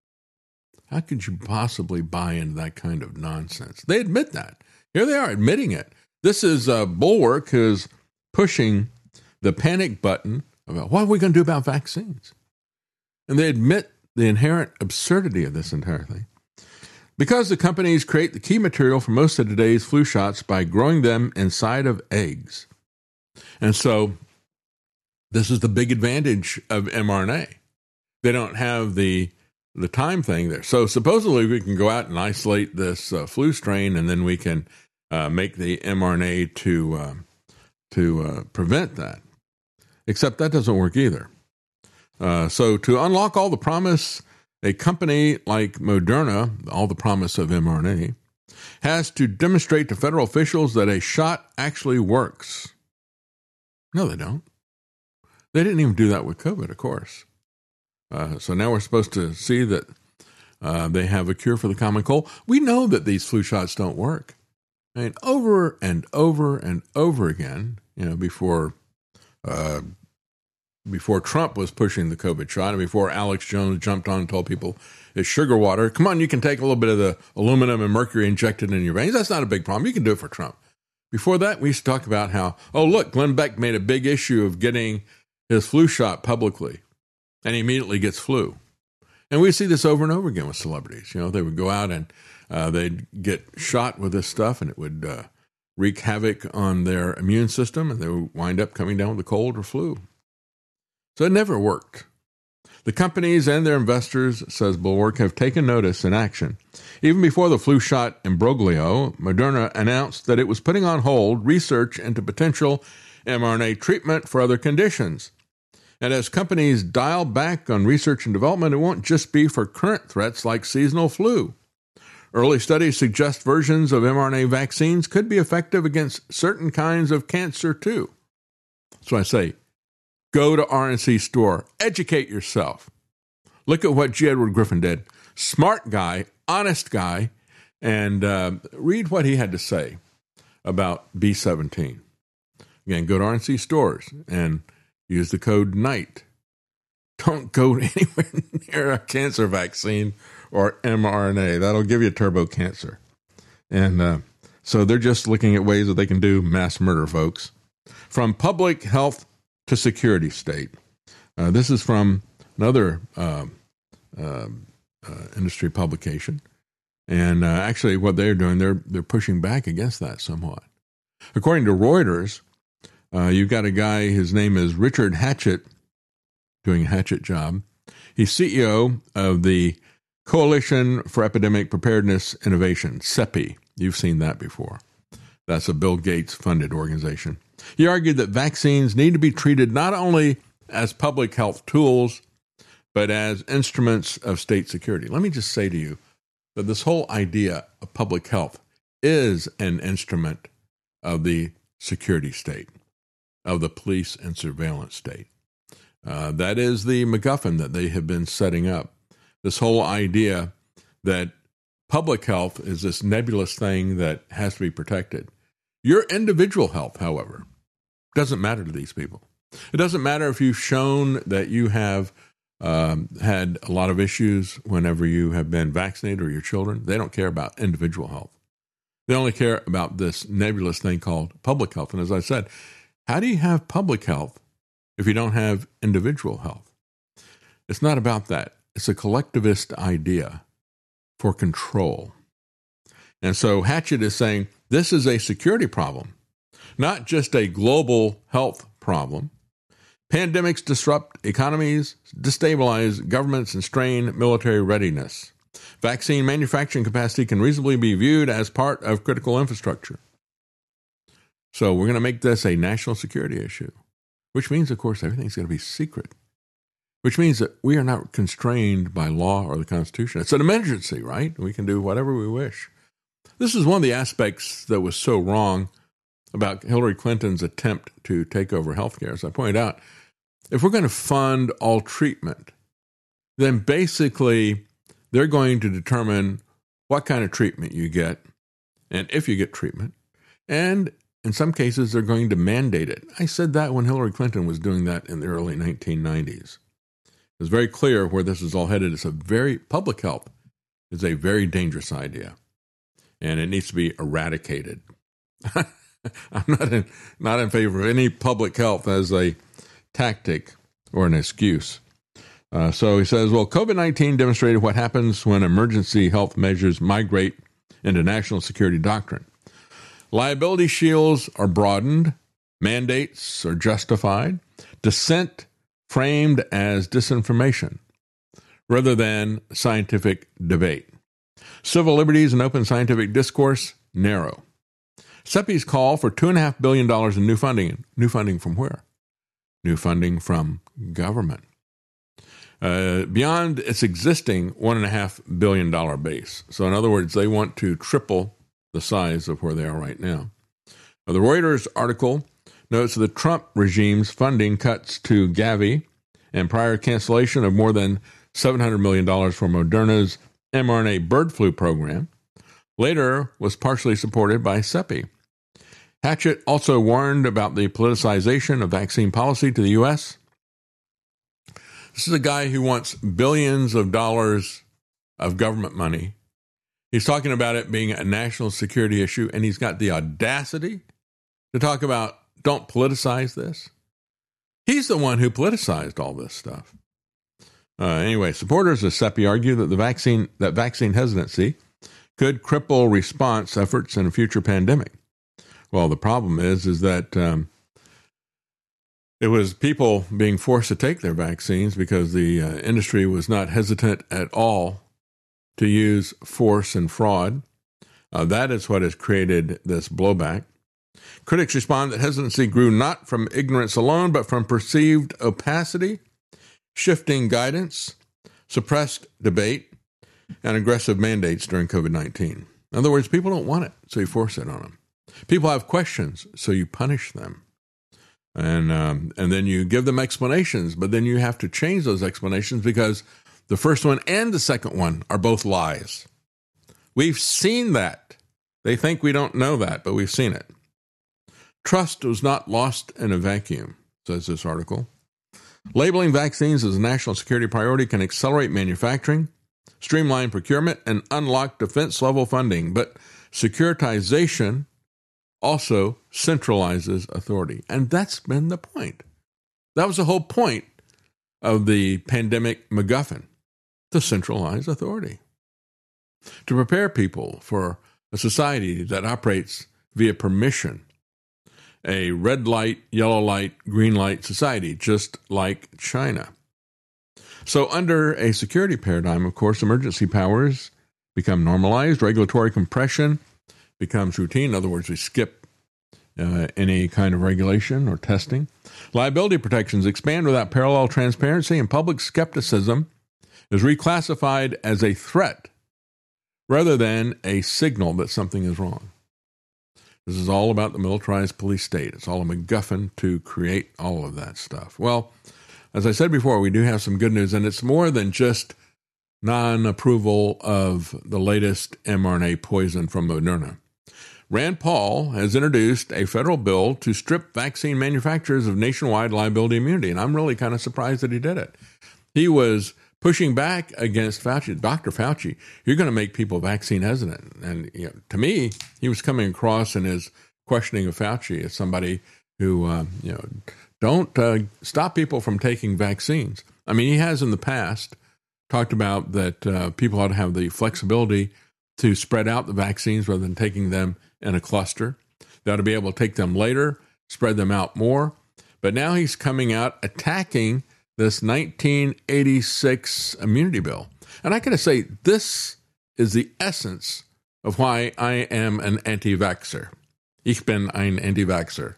[SPEAKER 2] How could you possibly buy into that kind of nonsense? They admit that. Here they are admitting it. This is uh, Bulwark who's pushing the panic button about what are we going to do about vaccines? And they admit the inherent absurdity of this entire thing. Because the companies create the key material for most of today's flu shots by growing them inside of eggs. And so this is the big advantage of mRNA. They don't have the the time thing there. So supposedly we can go out and isolate this uh, flu strain, and then we can uh, make the mRNA to, uh, to uh, prevent that. Except that doesn't work either. Uh, so to unlock all the promise, a company like Moderna, all the promise of mRNA, has to demonstrate to federal officials that a shot actually works. No, they don't. They didn't even do that with COVID, of course. Uh, so now we're supposed to see that uh, they have a cure for the common cold. We know that these flu shots don't work. I mean, over and over and over again, you know, before uh, before Trump was pushing the COVID shot, and before Alex Jones jumped on and told people it's sugar water. Come on, you can take a little bit of the aluminum and mercury injected in your veins. That's not a big problem. You can do it for Trump. Before that, we used to talk about how, oh, look, Glenn Beck made a big issue of getting his flu shot publicly, and he immediately gets flu. And we see this over and over again with celebrities. You know, they would go out and uh, they'd get shot with this stuff, and it would uh, wreak havoc on their immune system, and they would wind up coming down with a cold or flu. So it never worked. The companies and their investors, says Bulwark, have taken notice and action. Even before the flu shot imbroglio, Moderna announced that it was putting on hold research into potential mRNA treatment for other conditions. And as companies dial back on research and development, it won't just be for current threats like seasonal flu. Early studies suggest versions of mRNA vaccines could be effective against certain kinds of cancer too. So I say, go to R N C Store, educate yourself. Look at what G. Edward Griffin did. Smart guy, honest guy, and uh, read what he had to say about B seventeen. Again, go to R N C Stores and use the code NIGHT. Don't go anywhere near a cancer vaccine or mRNA. That'll give you turbo cancer. And uh, so they're just looking at ways that they can do mass murder, folks. From public health to security state. Uh, this is from another uh, uh, uh, industry publication. And uh, actually what they're doing, they're they're pushing back against that somewhat. According to Reuters, uh, you've got a guy, his name is Richard Hatchett, doing a hatchet job. He's C E O of the Coalition for Epidemic Preparedness Innovation, CEPI. You've seen that before. That's a Bill Gates-funded organization. He argued that vaccines need to be treated not only as public health tools, but as instruments of state security. Let me just say to you that this whole idea of public health is an instrument of the security state, of the police and surveillance state. Uh, that is the MacGuffin that they have been setting up. This whole idea that public health is this nebulous thing that has to be protected. Your individual health, however, doesn't matter to these people. It doesn't matter if you've shown that you have um, had a lot of issues whenever you have been vaccinated or your children. They don't care about individual health. They only care about this nebulous thing called public health. And as I said, how do you have public health if you don't have individual health? It's not about that. It's a collectivist idea for control. And so Hatchett is saying this is a security problem, not just a global health problem. Pandemics disrupt economies, destabilize governments, and strain military readiness. Vaccine manufacturing capacity can reasonably be viewed as part of critical infrastructure. So we're going to make this a national security issue, which means, of course, everything's going to be secret, which means that we are not constrained by law or the Constitution. It's an emergency, right? We can do whatever we wish. This is one of the aspects that was so wrong about Hillary Clinton's attempt to take over healthcare. As I pointed out, if we're going to fund all treatment, then basically they're going to determine what kind of treatment you get and if you get treatment. And in some cases, they're going to mandate it. I said that when Hillary Clinton was doing that in the early nineteen nineties. It was very clear where this is all headed. It's a very, public health is a very dangerous idea, and it needs to be eradicated. I'm not in, not in favor of any public health as a tactic or an excuse. Uh, so he says, well, COVID nineteen demonstrated what happens when emergency health measures migrate into national security doctrine. Liability shields are broadened, mandates are justified, dissent framed as disinformation rather than scientific debate. Civil liberties and open scientific discourse narrow. CEPI's call for two point five billion dollars in new funding. New funding from where? New funding from government. Uh, beyond its existing one point five billion dollars base. So in other words, they want to triple the size of where they are right now. Now, the Reuters article notes the Trump regime's funding cuts to Gavi and prior cancellation of more than seven hundred million dollars for Moderna's mRNA bird flu program later was partially supported by CEPI. Hatchett also warned about the politicization of vaccine policy to the U S. This is a guy who wants billions of dollars of government money. He's talking about it being a national security issue, and he's got the audacity to talk about don't politicize this. He's the one who politicized all this stuff. Uh, anyway, supporters of CEPI argue that the vaccine that vaccine hesitancy could cripple response efforts in a future pandemic. Well, the problem is, is that um, it was people being forced to take their vaccines because the uh, industry was not hesitant at all to use force and fraud. Uh, that is what has created this blowback. Critics respond that hesitancy grew not from ignorance alone, but from perceived opacity, shifting guidance, suppressed debate, and aggressive mandates during COVID nineteen. In other words, people don't want it, so you force it on them. People have questions, so you punish them. And um, and then you give them explanations, but then you have to change those explanations because the first one and the second one are both lies. We've seen that. They think we don't know that, but we've seen it. Trust was not lost in a vacuum, says this article. Labeling vaccines as a national security priority can accelerate manufacturing, streamline procurement, and unlock defense-level funding, but securitization also centralizes authority. And that's been the point. That was the whole point of the pandemic MacGuffin, to centralize authority, to prepare people for a society that operates via permission, a red light, yellow light, green light society, just like China. So under a security paradigm, of course, emergency powers become normalized, regulatory compression becomes routine. In other words, we skip uh, any kind of regulation or testing. Liability protections expand without parallel transparency, and public skepticism is reclassified as a threat rather than a signal that something is wrong. This is all about the militarized police state. It's all a MacGuffin to create all of that stuff. Well, as I said before, we do have some good news, and it's more than just non-approval of the latest mRNA poison from Moderna. Rand Paul has introduced a federal bill to strip vaccine manufacturers of nationwide liability immunity, and I'm really kind of surprised that he did it. He was pushing back against Fauci. Doctor Fauci, you're going to make people vaccine hesitant. And you know, to me, he was coming across in his questioning of Fauci as somebody who, uh, you know, don't uh, stop people from taking vaccines. I mean, he has in the past talked about that uh, people ought to have the flexibility to spread out the vaccines rather than taking them in a cluster. They ought to be able to take them later, spread them out more. But now he's coming out attacking this nineteen eighty-six immunity bill. And I got to say, this is the essence of why I am an anti-vaxxer. Ich bin ein Anti-Vaxxer.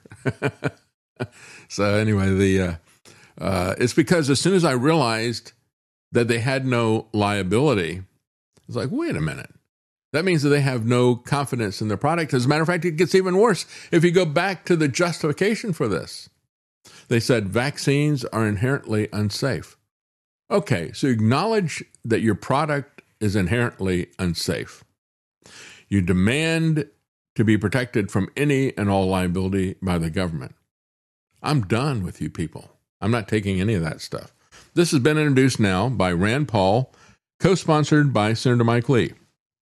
[SPEAKER 2] So anyway, the uh, uh, it's because as soon as I realized that they had no liability, I was like, wait a minute. That means that they have no confidence in their product. As a matter of fact, it gets even worse if you go back to the justification for this. They said vaccines are inherently unsafe. Okay, so you acknowledge that your product is inherently unsafe. You demand to be protected from any and all liability by the government. I'm done with you people. I'm not taking any of that stuff. This has been introduced now by Rand Paul, co-sponsored by Senator Mike Lee.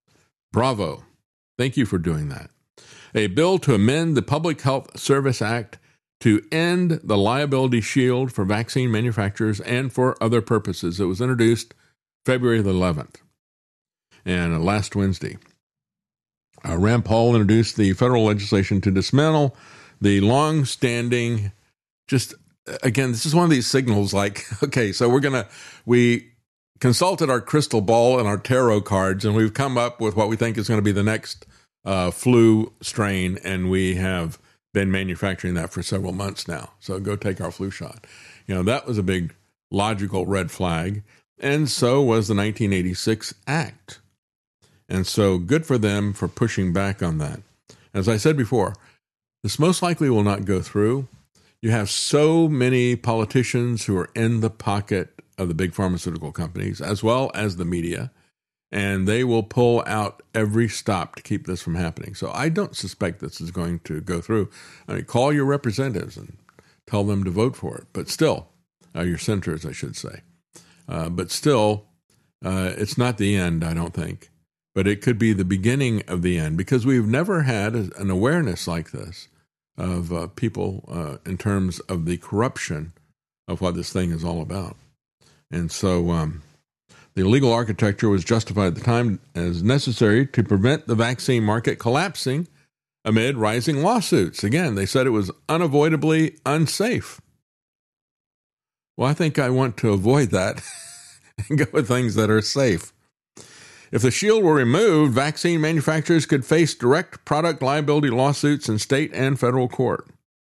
[SPEAKER 2] Bravo. Thank you for doing that. A bill to amend the Public Health Service Act to end the liability shield for vaccine manufacturers and for other purposes. It was introduced February the eleventh and last Wednesday. Uh, Rand Paul introduced the federal legislation to dismantle the long-standing, just, again, this is one of these signals like, okay, so we're going to, we consulted our crystal ball and our tarot cards, and we've come up with what we think is going to be the next uh, flu strain, and we have been manufacturing that for several months now. So go take our flu shot. You know, that was a big logical red flag, and so was the nineteen eighty-six Act. And so good for them for pushing back on that. As I said before, this most likely will not go through. You have so many politicians who are in the pocket of the big pharmaceutical companies, as well as the media, and they will pull out every stop to keep this from happening. So I don't suspect this is going to go through. I mean, call your representatives and tell them to vote for it. But still, uh, your senators, I should say. Uh, but still, uh, it's not the end, I don't think. But it could be the beginning of the end, because we've never had an awareness like this of uh, people uh, in terms of the corruption of what this thing is all about. And so um, the legal architecture was justified at the time as necessary to prevent the vaccine market collapsing amid rising lawsuits. Again, they said it was unavoidably unsafe. Well, I think I want to avoid that and go with things that are safe. If the shield were removed, vaccine manufacturers could face direct product liability lawsuits in state and federal court.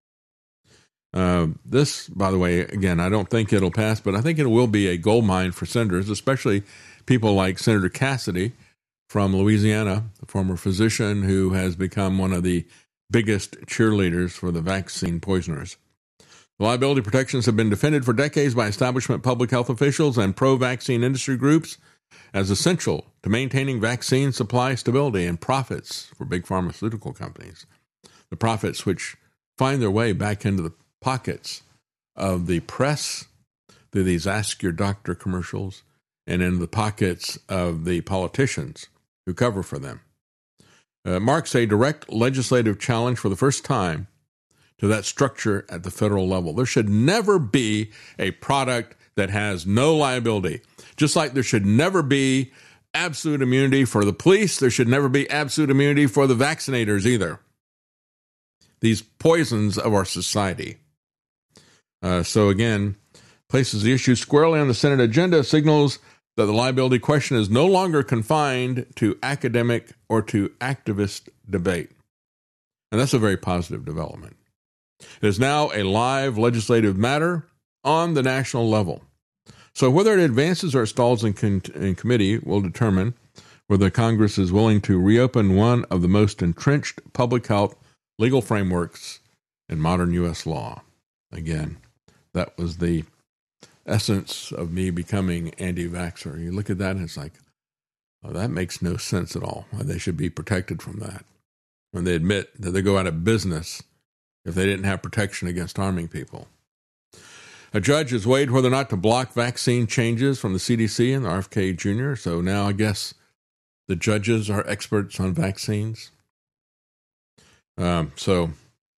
[SPEAKER 2] Uh, this, by the way, again, I don't think it'll pass, but I think it will be a gold mine for senators, especially people like Senator Cassidy from Louisiana, a former physician who has become one of the biggest cheerleaders for the vaccine poisoners. The liability protections have been defended for decades by establishment public health officials and pro-vaccine industry groups as essential to maintaining vaccine supply stability and profits for big pharmaceutical companies. The profits which find their way back into the pockets of the press through these Ask Your Doctor commercials and in the pockets of the politicians who cover for them. Uh, marks a direct legislative challenge for the first time to that structure at the federal level. There should never be a product that has no liability. Just like there should never be absolute immunity for the police, there should never be absolute immunity for the vaccinators either. These poisons of our society. Uh, so again, places the issue squarely on the Senate agenda, signals that the liability question is no longer confined to academic or to activist debate. And that's a very positive development. It is now a live legislative matter on the national level. So whether it advances or stalls in, con- in committee will determine whether Congress is willing to reopen one of the most entrenched public health legal frameworks in modern U S law. Again, that was the essence of me becoming anti-vaxxer. You look at that and it's like, oh, that makes no sense at all. They should be protected from that. When they admit that they go out of business if they didn't have protection against harming people. A judge has weighed whether or not to block vaccine changes from the C D C and the R F K Junior So now I guess the judges are experts on vaccines. Um, so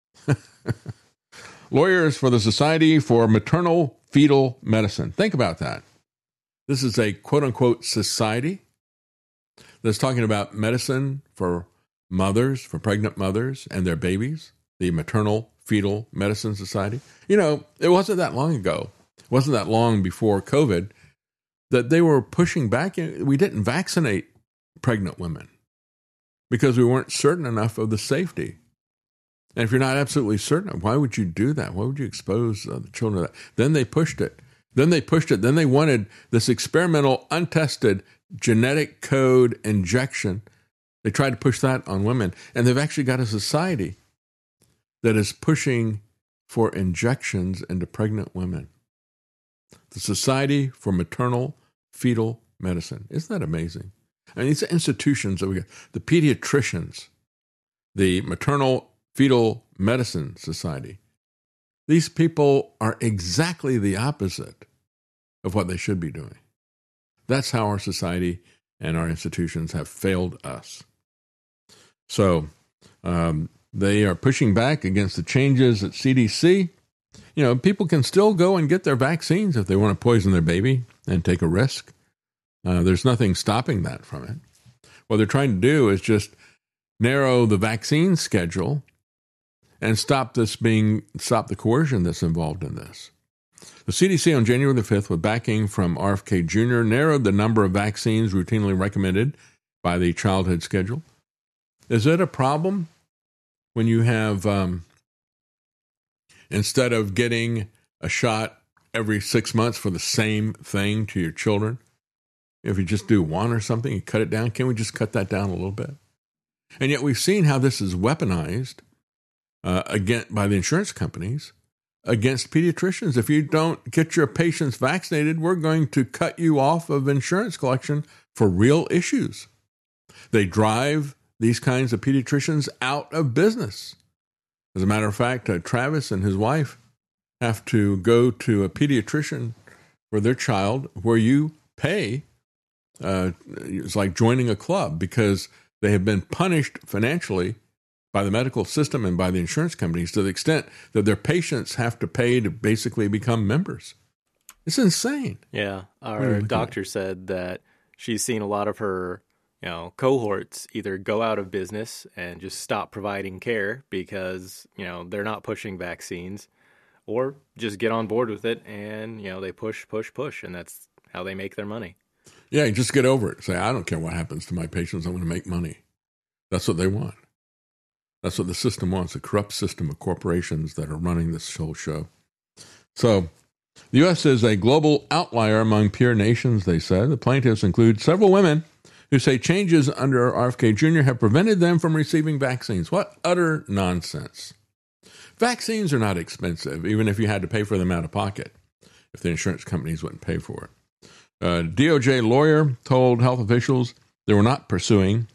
[SPEAKER 2] lawyers for the Society for Maternal Fetal Medicine. Think about that. This is a quote-unquote society that's talking about medicine for mothers, for pregnant mothers and their babies. the Maternal Fetal Medicine Society. You know, it wasn't that long ago, it wasn't that long before COVID, that they were pushing back. We didn't vaccinate pregnant women because we weren't certain enough of the safety. And if you're not absolutely certain, why would you do that? Why would you expose uh, the children to that? Then they pushed it. Then they pushed it. Then they wanted this experimental, untested genetic code injection. They tried to push that on women. And they've actually got a society that is pushing for injections into pregnant women. The Society for Maternal Fetal Medicine. Isn't that amazing? I mean, these institutions that we got, the pediatricians, the Maternal Fetal Medicine Society. These people are exactly the opposite of what they should be doing. That's how our society and our institutions have failed us. So um, they are pushing back against the changes at C D C. You know, people can still go and get their vaccines if they want to poison their baby and take a risk. Uh, there's nothing stopping that from it. What they're trying to do is just narrow the vaccine schedule and stop this being, stop the coercion that's involved in this. The C D C on January the fifth, with backing from R F K Junior, narrowed the number of vaccines routinely recommended by the childhood schedule. Is it a problem when you have, um, instead of getting a shot every six months for the same thing to your children, if you just do one or something, you cut it down? Can we just cut that down a little bit? And yet we've seen how this is weaponized Uh, again, by the insurance companies against pediatricians. If you don't get your patients vaccinated, we're going to cut you off of insurance collection for real issues. They drive these kinds of pediatricians out of business. As a matter of fact, uh, Travis and his wife have to go to a pediatrician for their child where you pay. Uh, it's like joining a club because they have been punished financially by the medical system and by the insurance companies to the extent that their patients have to pay to basically become members. It's insane.
[SPEAKER 3] Yeah. Our doctor said that she's seen a lot of her, you know, cohorts either go out of business and just stop providing care because, you know, they're not pushing vaccines, or just get on board with it and, you know, they push, push, push, and that's how they make their money.
[SPEAKER 2] Yeah, just get over it. Say, I don't care what happens to my patients. I'm going to make money. That's what they want. That's what the system wants, a corrupt system of corporations that are running this whole show. So the U S is a global outlier among peer nations, they said. The plaintiffs include several women who say changes under R F K Junior have prevented them from receiving vaccines. What utter nonsense. Vaccines are not expensive, even if you had to pay for them out of pocket, if the insurance companies wouldn't pay for it. A D O J lawyer told health officials they were not pursuing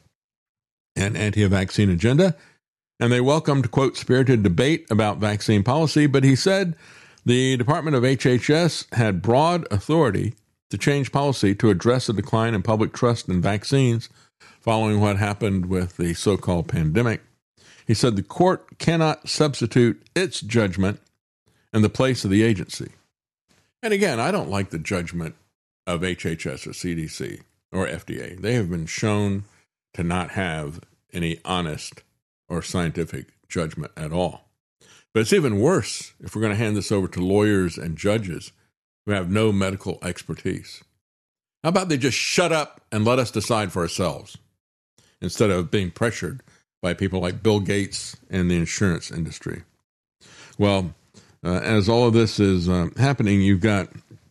[SPEAKER 2] an anti-vaccine agenda, and they welcomed, quote, spirited debate about vaccine policy, but he said the Department of H H S had broad authority to change policy to address a decline in public trust in vaccines following what happened with the so-called pandemic. He said the court cannot substitute its judgment in the place of the agency. And again, I don't like the judgment of H H S or C D C or F D A. They have been shown to not have any honest or scientific judgment at all. But it's even worse if we're going to hand this over to lawyers and judges who have no medical expertise. How about they just shut up and let us decide for ourselves instead of being pressured by people like Bill Gates and the insurance industry? Well, uh, as all of this is uh, happening, you've got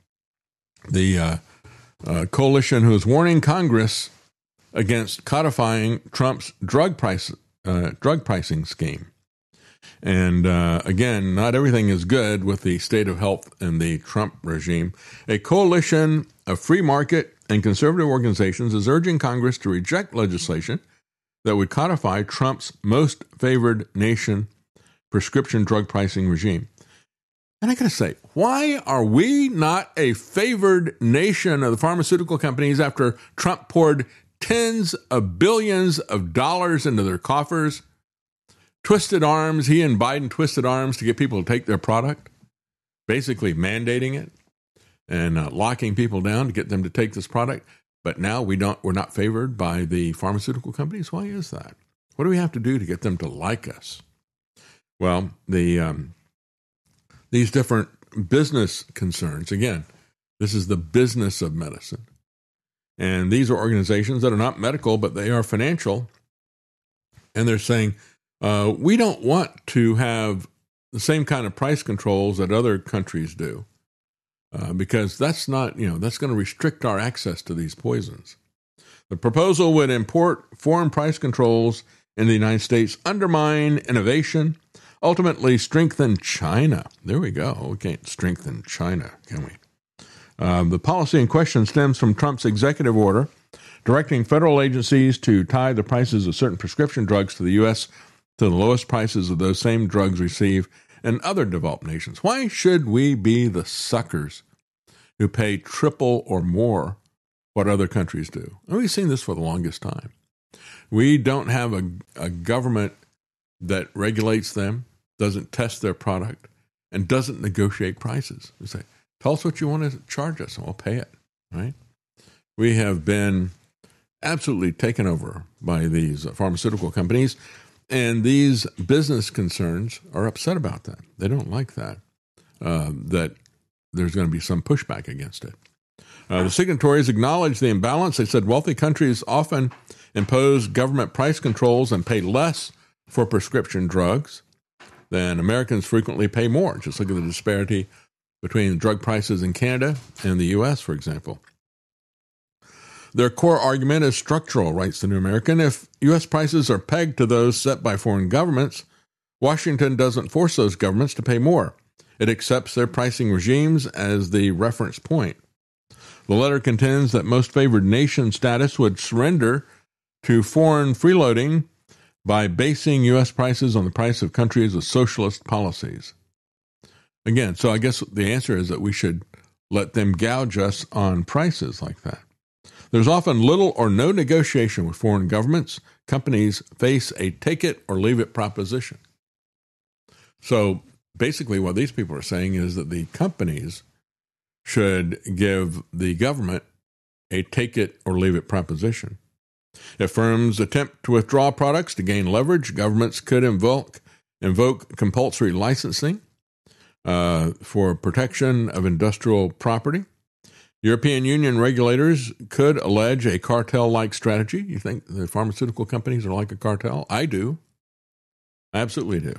[SPEAKER 2] the uh, uh, coalition who is warning Congress against codifying Trump's drug price Uh, drug pricing scheme. And uh, again, not everything is good with the state of health in the Trump regime. A coalition of free market and conservative organizations is urging Congress to reject legislation that would codify Trump's most favored nation prescription drug pricing regime. And I got to say, why are we not a favored nation of the pharmaceutical companies after Trump poured tens of billions of dollars into their coffers, twisted arms, he and Biden twisted arms to get people to take their product, basically mandating it and uh, locking people down to get them to take this product. But now we don't, we're not favored by the pharmaceutical companies. Why is that? What do we have to do to get them to like us? Well, the um, these different business concerns, again, this is the business of medicine. And these are organizations that are not medical, but they are financial. And they're saying, uh, we don't want to have the same kind of price controls that other countries do, uh, because that's not, you know, that's going to restrict our access to these poisons. The proposal would import foreign price controls in the United States, undermine innovation, ultimately strengthen China. There we go. We can't strengthen China, can we? Um, the policy in question stems from Trump's executive order directing federal agencies to tie the prices of certain prescription drugs to the U S to the lowest prices of those same drugs received in other developed nations. Why should we be the suckers who pay triple or more what other countries do? And we've seen this for the longest time. We don't have a, a government that regulates them, doesn't test their product, and doesn't negotiate prices. We say, tell us what you want to charge us, and we'll pay it, right? We have been absolutely taken over by these pharmaceutical companies, and these business concerns are upset about that. They don't like that, uh, that there's going to be some pushback against it. Uh, the signatories acknowledged the imbalance. They said wealthy countries often impose government price controls and pay less for prescription drugs than Americans frequently pay more. Just look at the disparity between drug prices in Canada and the U S, for example. Their core argument is structural, writes the New American. If U S prices are pegged to those set by foreign governments, Washington doesn't force those governments to pay more. It accepts their pricing regimes as the reference point. The letter contends that most favored nation status would surrender to foreign freeloading by basing U S prices on the price of countries with socialist policies. Again, so I guess the answer is that we should let them gouge us on prices like that. There's often little or no negotiation with foreign governments. Companies face a take-it-or-leave-it proposition. So basically what these people are saying is that the companies should give the government a take-it-or-leave-it proposition. If firms attempt to withdraw products to gain leverage, governments could invoke, invoke compulsory licensing uh, for protection of industrial property. European Union regulators could allege a cartel-like strategy. You think the pharmaceutical companies are like a cartel? I do. I absolutely do.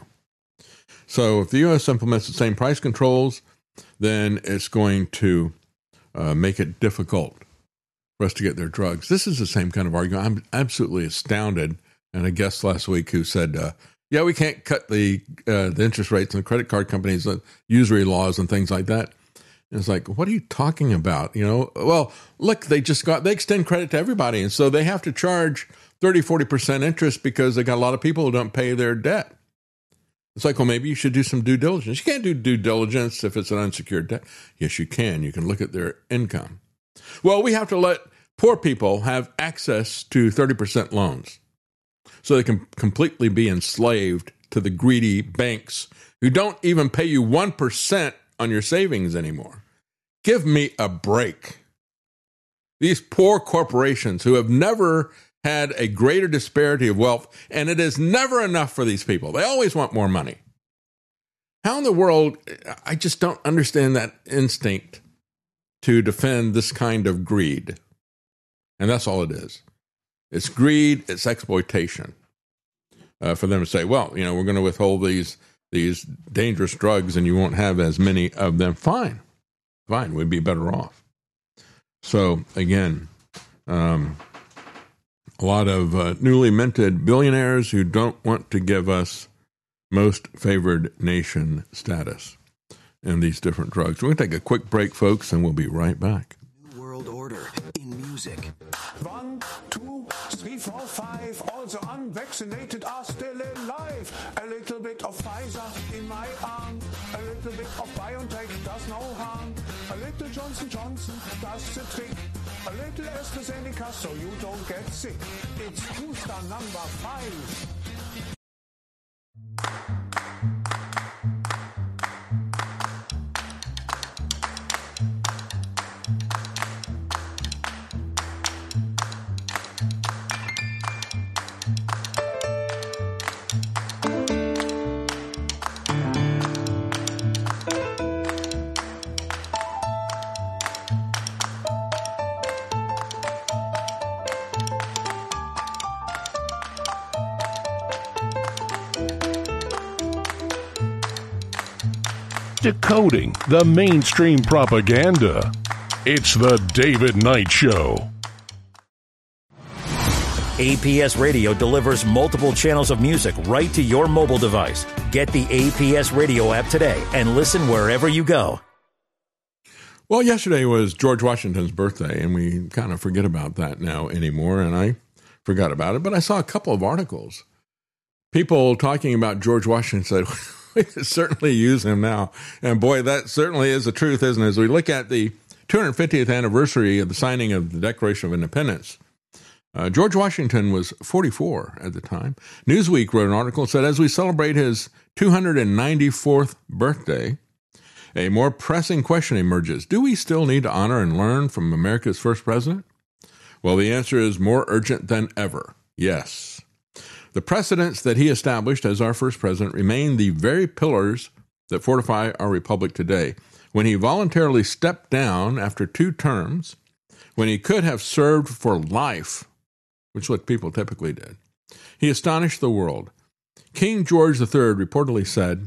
[SPEAKER 2] So if the U S implements the same price controls, then it's going to uh, make it difficult for us to get their drugs. This is the same kind of argument. I'm absolutely astounded. And a guest last week who said, uh, yeah, we can't cut the uh, the interest rates and the credit card companies, uh, usury laws and things like that. And it's like, what are you talking about? You know, well, look, they just got, they extend credit to everybody. And so they have to charge thirty, forty percent interest because they got a lot of people who don't pay their debt. It's like, well, maybe you should do some due diligence. You can't do due diligence if it's an unsecured debt. Yes, you can. You can look at their income. Well, we have to let poor people have access to thirty percent loans so they can completely be enslaved to the greedy banks who don't even pay you one percent on your savings anymore. Give me a break. These poor corporations who have never had a greater disparity of wealth, and it is never enough for these people. They always want more money. How in the world, I just don't understand that instinct to defend this kind of greed. And that's all it is. It's greed, it's exploitation. Uh, for them to say, well, you know, we're going to withhold these these dangerous drugs and you won't have as many of them. Fine. Fine. We'd be better off. So, again, um, a lot of uh, newly minted billionaires who don't want to give us most favored nation status in these different drugs. We're going to take a quick break, folks, and we'll be right back.
[SPEAKER 4] New World Order in music.
[SPEAKER 5] One, two, three, four, five. All the unvaccinated are still alive. A little bit of Pfizer in my arm. A little bit of BioNTech does no harm. A little Johnson Johnson does the trick. A little AstraZeneca so you don't get sick. It's booster number five.
[SPEAKER 1] decoding the mainstream propaganda. It's the David Knight Show.
[SPEAKER 6] A P S Radio delivers multiple channels of music right to your mobile device. Get the A P S Radio app today and listen wherever you go.
[SPEAKER 2] Well, yesterday was George Washington's birthday, and we kind of forget about that now anymore, and I forgot about it. But I saw a couple of articles. People talking about George Washington said, we could certainly use him now. And boy, that certainly is the truth, isn't it? As we look at the two hundred fiftieth anniversary of the signing of the Declaration of Independence, uh, George Washington was forty-four at the time. Newsweek wrote an article that said, as we celebrate his two hundred ninety-fourth birthday, a more pressing question emerges. Do we still need to honor and learn from America's first president? Well, the answer is more urgent than ever. Yes. The precedents that he established as our first president remain the very pillars that fortify our republic today. When he voluntarily stepped down after two terms, when he could have served for life, which is what people typically did, he astonished the world. King George the Third reportedly said,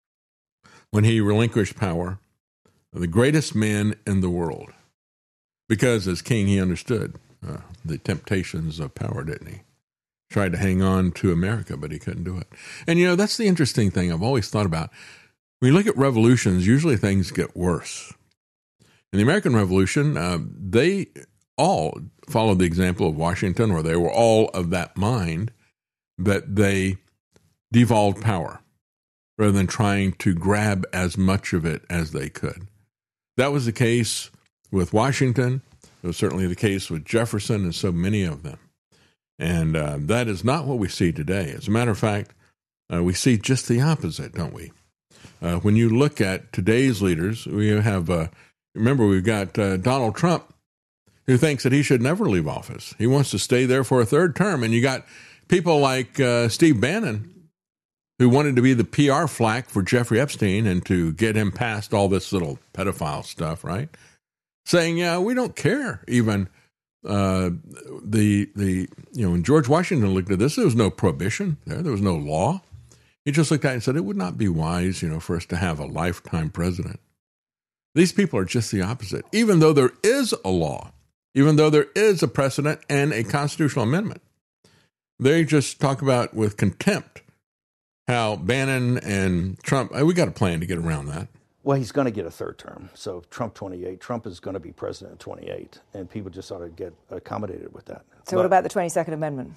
[SPEAKER 2] when he relinquished power, the greatest man in the world. Because as king, he understood uh, the temptations of power, didn't he? Tried to hang on to America, but he couldn't do it. And, you know, that's the interesting thing I've always thought about. When you look at revolutions, usually things get worse. In the American Revolution, uh, they all followed the example of Washington, or they were all of that mind that they devolved power rather than trying to grab as much of it as they could. That was the case with Washington. It was certainly the case with Jefferson and so many of them. And uh, that is not what we see today. As a matter of fact, uh, we see just the opposite, don't we? Uh, when you look at today's leaders, we have, uh, remember, we've got uh, Donald Trump, who thinks that he should never leave office. He wants to stay there for a third term. And you got people like uh, Steve Bannon, who wanted to be the P R flack for Jeffrey Epstein and to get him past all this little pedophile stuff, right? Saying, yeah, we don't care even. Uh, the, the, you know, when George Washington looked at this, there was no prohibition there. There was no law. He just looked at it and said, it would not be wise, you know, for us to have a lifetime president. These people are just the opposite. Even though there is a law, even though there is a precedent and a constitutional amendment, they just talk about with contempt how Bannon and Trump, we got a plan to get around that.
[SPEAKER 7] Well, he's going to get a third term. So Trump twenty-eight, Trump is going to be president in twenty-eight, and people just ought to get accommodated with that.
[SPEAKER 8] So
[SPEAKER 7] but
[SPEAKER 8] what about the twenty-second Amendment?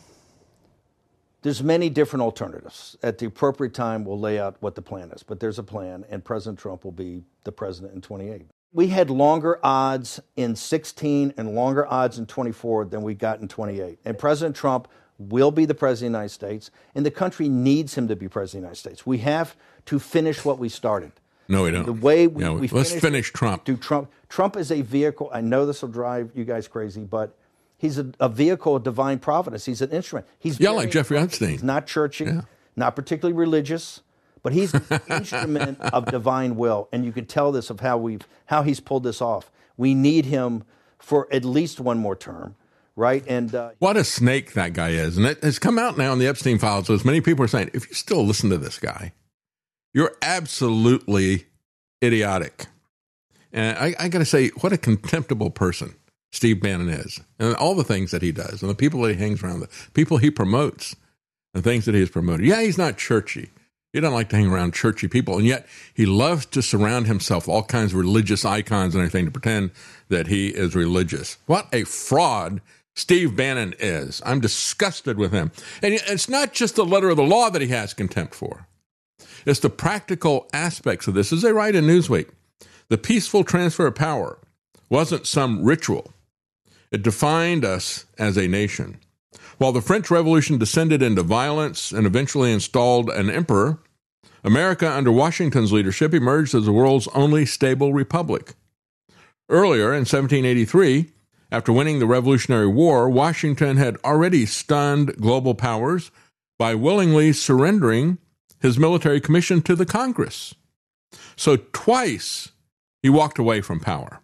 [SPEAKER 7] There's many different alternatives. At the appropriate time, we'll lay out what the plan is. But there's a plan, and President Trump will be the president in twenty-eight. We had longer odds in sixteen and longer odds in twenty-four than we got in twenty-eight. And President Trump will be the president of the United States, and the country needs him to be president of the United States. We have to finish what we started.
[SPEAKER 2] No, we don't.
[SPEAKER 7] The way we,
[SPEAKER 2] yeah,
[SPEAKER 7] we
[SPEAKER 2] let's
[SPEAKER 7] finish,
[SPEAKER 2] finish Trump.
[SPEAKER 7] Do Trump. Trump is a vehicle. I know this will drive you guys crazy, but he's a, a vehicle of divine providence. He's an instrument. He's
[SPEAKER 2] yeah, like Jeffrey Epstein.
[SPEAKER 7] He's not churchy,
[SPEAKER 2] yeah.
[SPEAKER 7] not particularly religious, but he's an instrument of divine will. And you can tell this of how we've how he's pulled this off. We need him for at least one more term. Right. And uh,
[SPEAKER 2] what a snake that guy is. And it has come out now in the Epstein files. As many people are saying, if you still listen to this guy, you're absolutely idiotic. And I, I got to say, what a contemptible person Steve Bannon is. And all the things that he does and the people that he hangs around, the people he promotes, the things that he has promoted. Yeah, he's not churchy. He doesn't like to hang around churchy people. And yet he loves to surround himself with all kinds of religious icons and everything to pretend that he is religious. What a fraud Steve Bannon is. I'm disgusted with him. And it's not just the letter of the law that he has contempt for. It's the practical aspects of this. As they write in Newsweek, the peaceful transfer of power wasn't some ritual. It defined us as a nation. While the French Revolution descended into violence and eventually installed an emperor, America under Washington's leadership emerged as the world's only stable republic. Earlier, in seventeen eighty-three, after winning the Revolutionary War, Washington had already stunned global powers by willingly surrendering his military commission to the Congress. So twice he walked away from power.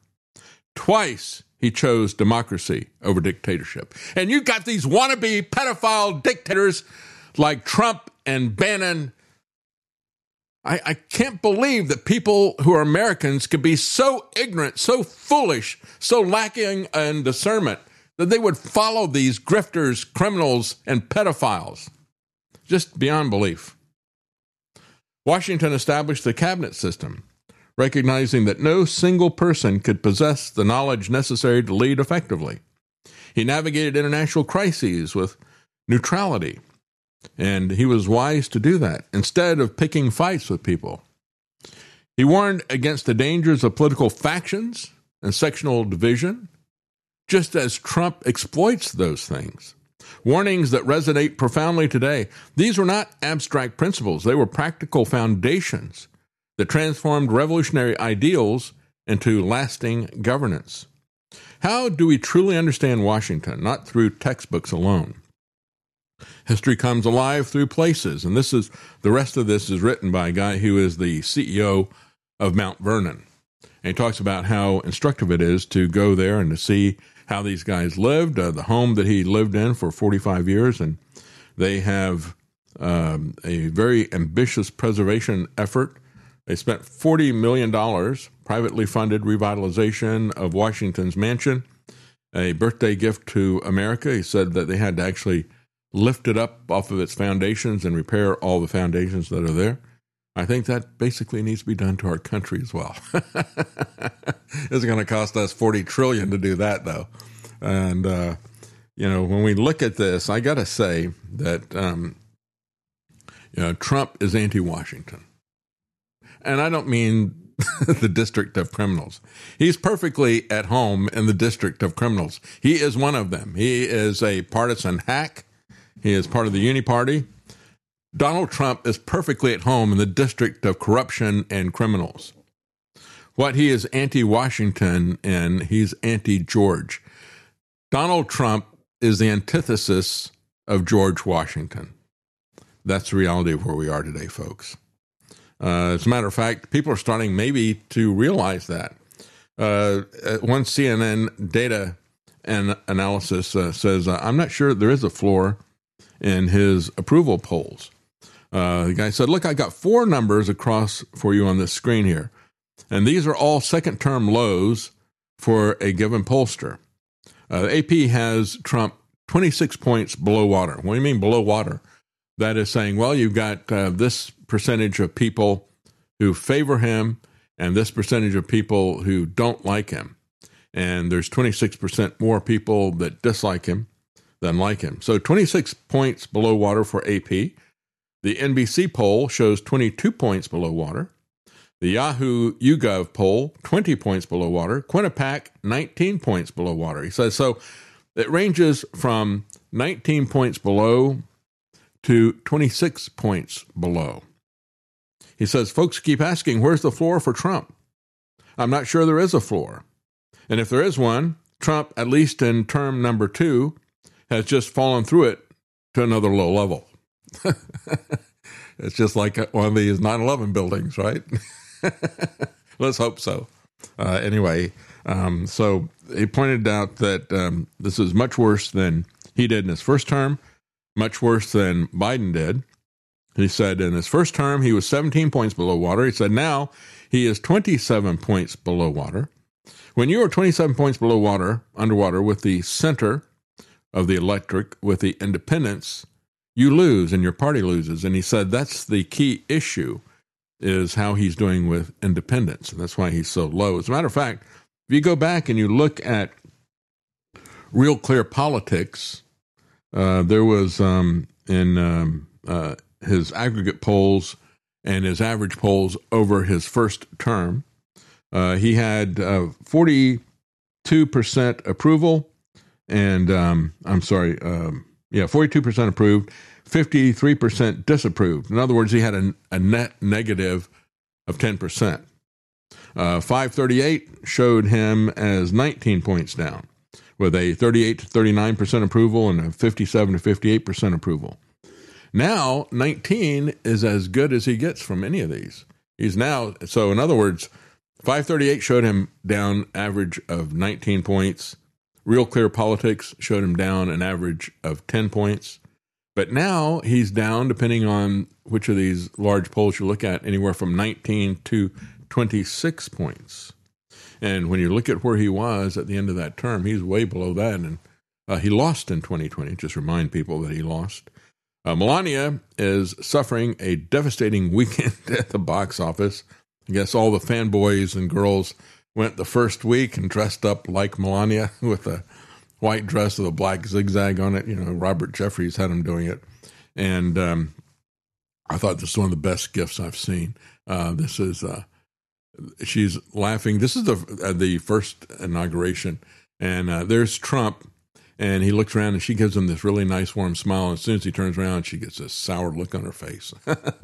[SPEAKER 2] Twice he chose democracy over dictatorship. And you got these wannabe pedophile dictators like Trump and Bannon I, I can't believe that people who are Americans could be so ignorant, so foolish, so lacking in discernment that they would follow these grifters, criminals, and pedophiles. Just beyond belief. Washington established the cabinet system, recognizing that no single person could possess the knowledge necessary to lead effectively. He navigated international crises with neutrality, and he was wise to do that, instead of picking fights with people. He warned against the dangers of political factions and sectional division, just as Trump exploits those things. Warnings that resonate profoundly today. These were not abstract principles. They were practical foundations that transformed revolutionary ideals into lasting governance. How do we truly understand Washington? Not through textbooks alone. History comes alive through places, and this is the rest of this is written by a guy who is the C E O of Mount Vernon. And he talks about how instructive it is to go there and to see how these guys lived, uh, the home that he lived in for forty-five years, and they have um, a very ambitious preservation effort. They spent forty million dollars, privately funded revitalization of Washington's mansion, a birthday gift to America. He said that they had to actually lift it up off of its foundations and repair all the foundations that are there. I think that basically needs to be done to our country as well. It's going to cost us forty trillion dollars to do that, though. And, uh, you know, when we look at this, I got to say that, um, you know, Trump is anti-Washington. And I don't mean the District of Criminals. He's perfectly at home in the District of Criminals. He is one of them. He is a partisan hack. He is part of the Uni Party. Donald Trump is perfectly at home in the District of Corruption and Criminals. What he is anti-Washington in, he's anti-George. Donald Trump is the antithesis of George Washington. That's the reality of where we are today, folks. Uh, as a matter of fact, people are starting maybe to realize that. Uh, one C N N data and analysis uh, says, uh, I'm not sure there is a floor in his approval polls. Uh, the guy said, look, I got four numbers across for you on this screen here. And these are all second-term lows for a given pollster. Uh, A P has Trump twenty-six points below water. What do you mean below water? That is saying, well, you've got uh, this percentage of people who favor him and this percentage of people who don't like him. And there's twenty-six percent more people that dislike him than like him. So twenty-six points below water for A P. The N B C poll shows twenty-two points below water. The Yahoo YouGov poll, twenty points below water. Quinnipiac, nineteen points below water. He says, so it ranges from nineteen points below to twenty-six points below. He says, folks keep asking, where's the floor for Trump? I'm not sure there is a floor. And if there is one, Trump, at least in term number two, has just fallen through it to another low level. It's just like one of these nine eleven buildings, right? Let's hope so. Uh, anyway, um, so he pointed out that um, this is much worse than he did in his first term, much worse than Biden did. He said in his first term, he was seventeen points below water. He said now he is twenty-seven points below water. When you are twenty-seven points below water, underwater, with the center of the electric, with the independents, you lose and your party loses. And he said that's the key issue, is how he's doing with independents. And that's why he's so low. As a matter of fact, if you go back and you look at Real Clear Politics, uh, there was um, in um, uh, his aggregate polls and his average polls over his first term, uh, he had uh, forty-two percent approval and, um, I'm sorry, um, yeah, forty-two percent approved, fifty-three percent disapproved. In other words, he had a, a net negative of ten percent. Uh, five thirty-eight showed him as nineteen points down, with a thirty-eight to thirty-nine percent approval and a fifty-seven to fifty-eight percent approval. Now, nineteen is as good as he gets from any of these. He's now, so in other words, five thirty-eight showed him down average of nineteen points. Real Clear Politics showed him down an average of ten points. But now he's down, depending on which of these large polls you look at, anywhere from nineteen to twenty-six points. And when you look at where he was at the end of that term, he's way below that. And uh, he lost in twenty twenty. Just remind people that he lost. Uh, Melania is suffering a devastating weekend at the box office. I guess all the fanboys and girls went the first week and dressed up like Melania with a white dress with a black zigzag on it. You know, Robert Jeffries had him doing it. And um, I thought this was one of the best gifts I've seen. Uh, this is, uh, she's laughing. This is the uh, the first inauguration. And uh, there's Trump. And he looks around and she gives him this really nice warm smile. And as soon as he turns around, she gets this sour look on her face.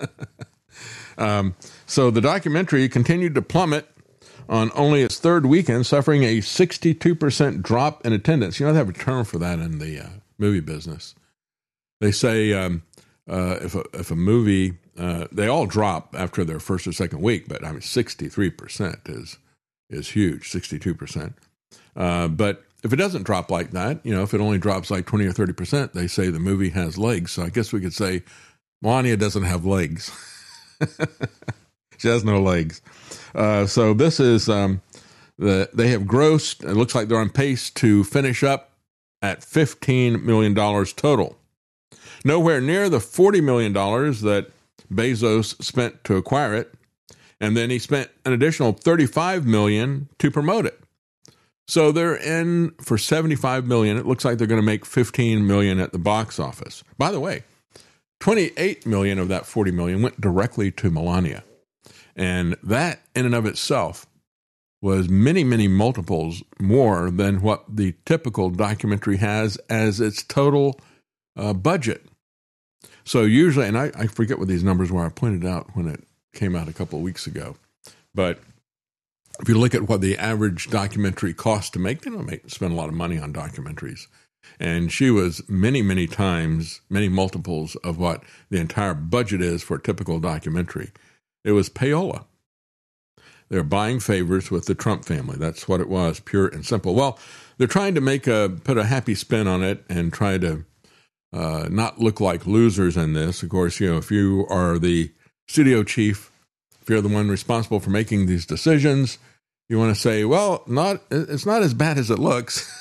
[SPEAKER 2] um, so the documentary continued to plummet on only its third weekend, suffering a sixty-two percent drop in attendance. You know, they have a term for that in the uh, movie business. They say um, uh, if, a, if a movie, uh, they all drop after their first or second week, but I mean, sixty-three percent is is huge, sixty-two percent. Uh, but if it doesn't drop like that, you know, if it only drops like twenty or thirty percent, they say the movie has legs. So I guess we could say Melania doesn't have legs. She has no legs. Uh, so this is, um, the they have grossed, it looks like they're on pace to finish up at fifteen million dollars total. Nowhere near the forty million dollars that Bezos spent to acquire it. And then he spent an additional thirty-five million dollars to promote it. So they're in for seventy-five million dollars. It looks like they're going to make fifteen million dollars at the box office. By the way, twenty-eight million dollars of that forty million dollars went directly to Melania. And that in and of itself was many, many multiples more than what the typical documentary has as its total uh, budget. So usually, and I, I forget what these numbers were, I pointed out when it came out a couple of weeks ago, but if you look at what the average documentary costs to make, they don't make, spend a lot of money on documentaries. And she was many, many times, many multiples of what the entire budget is for a typical documentary. It was payola. They're buying favors with the Trump family. That's what it was, pure and simple. Well, they're trying to make a put a happy spin on it and try to uh, not look like losers in this. Of course, you know, if you are the studio chief, if you're the one responsible for making these decisions, you want to say, well, not it's not as bad as it looks.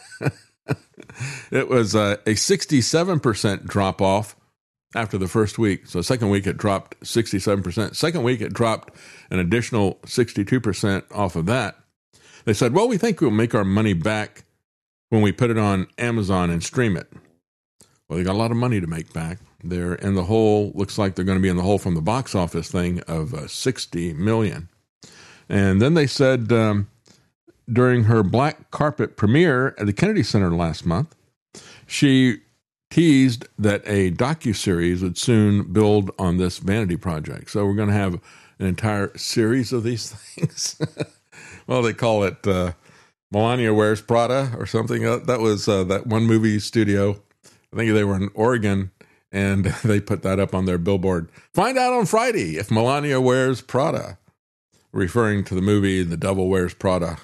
[SPEAKER 2] It was uh, a sixty-seven percent drop off after the first week. So second week it dropped sixty-seven percent. Second week it dropped an additional sixty-two percent off of that. They said, well, we think we'll make our money back when we put it on Amazon and stream it. Well, they got a lot of money to make back. They're in the hole, looks like they're going to be in the hole from the box office thing of uh, sixty million dollars. And then they said um, during her black carpet premiere at the Kennedy Center last month, she teased that a docuseries would soon build on this vanity project. So we're going to have an entire series of these things. Well, they call it uh, Melania Wears Prada or something. Uh, that was uh, that one movie studio. I think they were in Oregon, and they put that up on their billboard. Find out on Friday if Melania wears Prada, referring to the movie The Devil Wears Prada.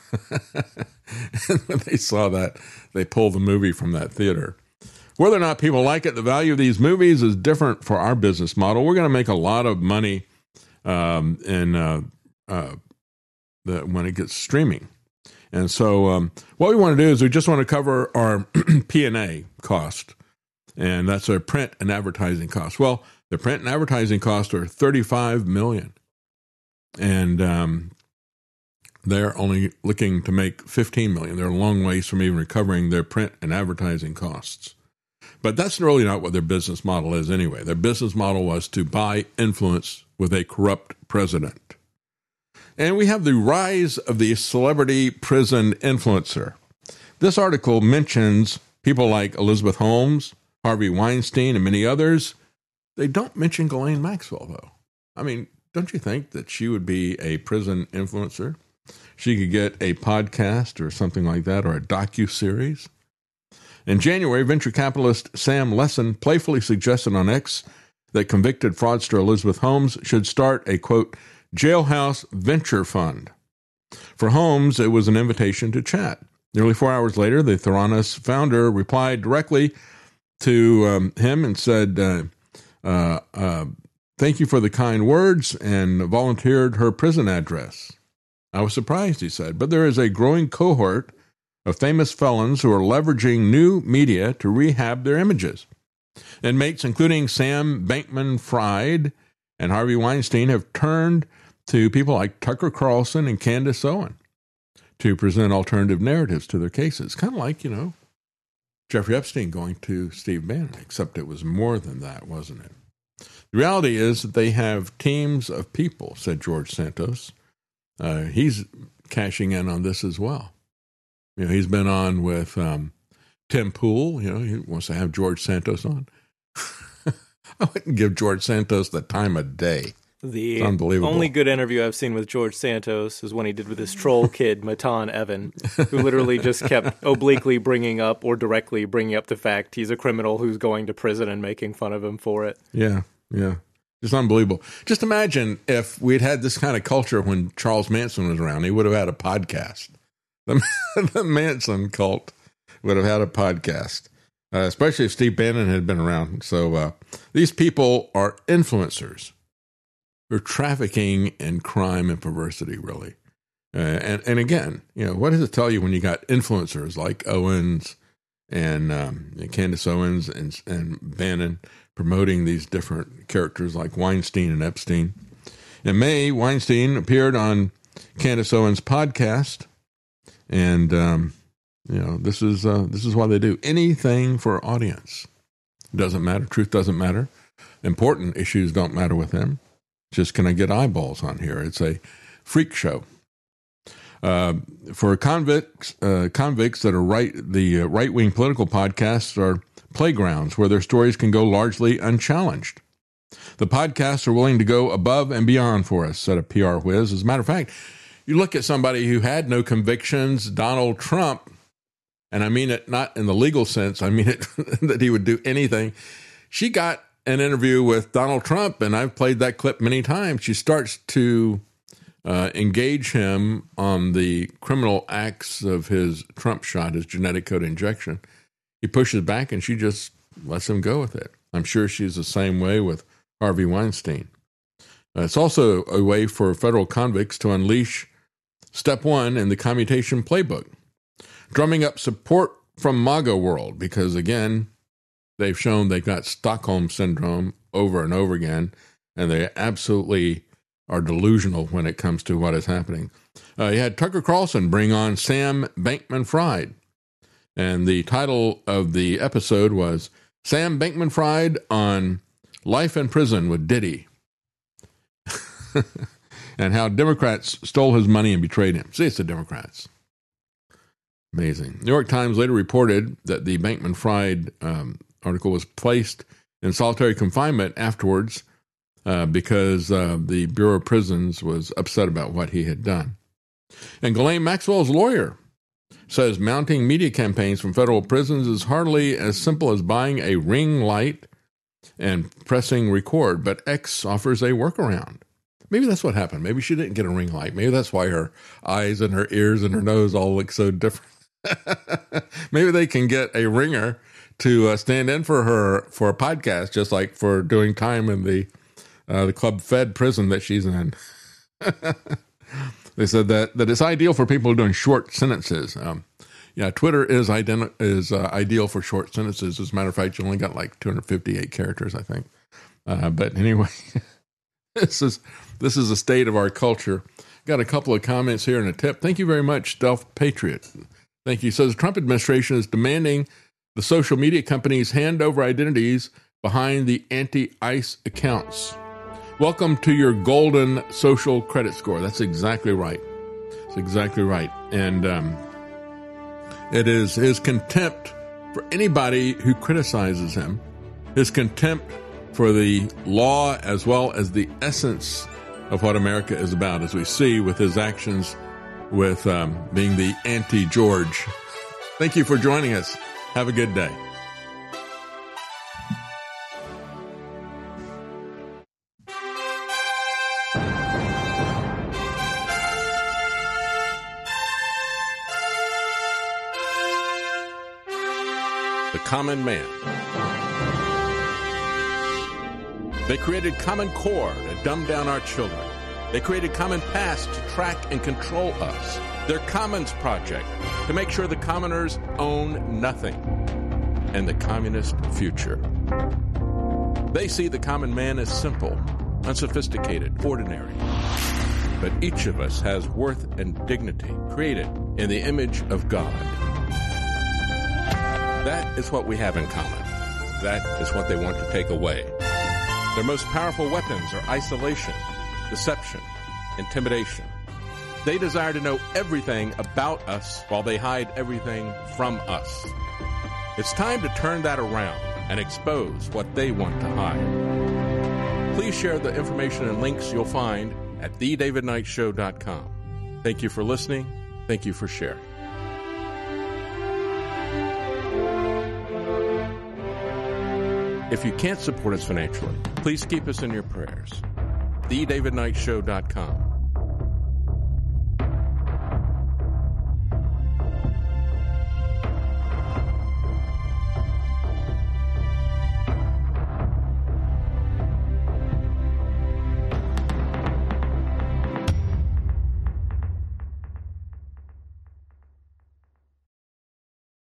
[SPEAKER 2] And when they saw that, they pulled the movie from that theater. Whether or not people like it, the value of these movies is different for our business model. We're going to make a lot of money um, in uh, uh, the, when it gets streaming. And so um, what we want to do is we just want to cover our P and A cost, and that's our print and advertising costs. Well, the print and advertising costs are thirty-five million dollars, and um, they're only looking to make fifteen million dollars. They're a long ways from even recovering their print and advertising costs. But that's really not what their business model is anyway. Their business model was to buy influence with a corrupt president. And we have the rise of the celebrity prison influencer. This article mentions people like Elizabeth Holmes, Harvey Weinstein, and many others. They don't mention Ghislaine Maxwell, though. I mean, don't you think that she would be a prison influencer? She could get a podcast or something like that, or a docuseries. In January, venture capitalist Sam Lessin playfully suggested on X that convicted fraudster Elizabeth Holmes should start a, quote, jailhouse venture fund. For Holmes, it was an invitation to chat. Nearly four hours later, the Theranos founder replied directly to um, him and said, uh, uh, uh, thank you for the kind words, and volunteered her prison address. I was surprised, he said, but there is a growing cohort of famous felons who are leveraging new media to rehab their images. Inmates, including Sam Bankman-Fried and Harvey Weinstein, have turned to people like Tucker Carlson and Candace Owen to present alternative narratives to their cases. Kind of like, you know, Jeffrey Epstein going to Steve Bannon, except it was more than that, wasn't it? The reality is that they have teams of people, said George Santos. Uh, he's cashing in on this as well. You know, he's been on with um, Tim Pool. You know, he wants to have George Santos on. I wouldn't give George Santos the time of day.
[SPEAKER 3] The
[SPEAKER 2] unbelievable.
[SPEAKER 3] Only good interview I've seen with George Santos is when he did with his troll kid, Matan Evan, who literally just kept obliquely bringing up or directly bringing up the fact he's a criminal who's going to prison and making fun of him for it.
[SPEAKER 2] Yeah, yeah. Just unbelievable. Just imagine if we'd had this kind of culture when Charles Manson was around. He would have had a podcast. The, the Manson cult would have had a podcast, uh, especially if Steve Bannon had been around. So uh, these people are influencers. They're trafficking in crime and perversity, really. Uh, and, and again, you know, what does it tell you when you got influencers like Owens and, um, and Candace Owens and, and Bannon promoting these different characters like Weinstein and Epstein? In May, Weinstein appeared on Candace Owens' podcast, and um, you know, this is uh, this is why they do anything for audience. Doesn't matter. Truth doesn't matter. Important issues don't matter with them. Just can I get eyeballs on here? It's a freak show. Uh, for convicts, uh, convicts that are right, the uh, right-wing political podcasts are playgrounds where their stories can go largely unchallenged. The podcasts are willing to go above and beyond for us, said a P R whiz. As a matter of fact, you look at somebody who had no convictions, Donald Trump, and I mean it not in the legal sense, I mean it that he would do anything. She got an interview with Donald Trump, and I've played that clip many times. She starts to uh, engage him on the criminal acts of his Trump shot, his genetic code injection. He pushes back, and she just lets him go with it. I'm sure she's the same way with Harvey Weinstein. Uh, it's also a way for federal convicts to unleash step one in the commutation playbook, drumming up support from MAGA world, because, again, they've shown they've got Stockholm Syndrome over and over again, and they absolutely are delusional when it comes to what is happening. Uh, you had Tucker Carlson bring on Sam Bankman-Fried, and the title of the episode was Sam Bankman-Fried on Life in Prison with Diddy, and how Democrats stole his money and betrayed him. See, it's the Democrats. Amazing. New York Times later reported that the Bankman-Fried um, article was placed in solitary confinement afterwards uh, because uh, the Bureau of Prisons was upset about what he had done. And Ghislaine Maxwell's lawyer says mounting media campaigns from federal prisons is hardly as simple as buying a ring light and pressing record, but X offers a workaround. Maybe that's what happened. Maybe she didn't get a ring light. Maybe that's why her eyes and her ears and her nose all look so different. Maybe they can get a ringer to uh, stand in for her for a podcast, just like for doing time in the uh, the Club Fed prison that she's in. They said that, that it's ideal for people doing short sentences. Um, yeah, Twitter is identi- is uh, ideal for short sentences. As a matter of fact, you only got like two hundred fifty-eight characters, I think. Uh, but anyway, this is this is the state of our culture. Got a couple of comments here and a tip. Thank you very much, Stealth Patriot. Thank you. So the Trump administration is demanding the social media companies hand over identities behind the anti-ICE accounts. Welcome to your golden social credit score. That's exactly right. That's exactly right. And um, it is his contempt for anybody who criticizes him, his contempt for the law as well as the essence of what America is about, as we see with his actions with um, being the anti-George. Thank you for joining us. Have a good day. The Common Man. They created Common Core to dumb down our children. They created Common Pass to track and control us. Their Commons Project to make sure the commoners own nothing. And the communist future. They see the common man as simple, unsophisticated, ordinary. But each of us has worth and dignity created in the image of God. That is what we have in common. That is what they want to take away. Their most powerful weapons are isolation, deception, intimidation. They desire to know everything about us while they hide everything from us. It's time to turn that around and expose what they want to hide. Please share the information and links you'll find at the david knight show dot com. Thank you for listening. Thank you for sharing. If you can't support us financially, please keep us in your prayers. the david knight show dot com.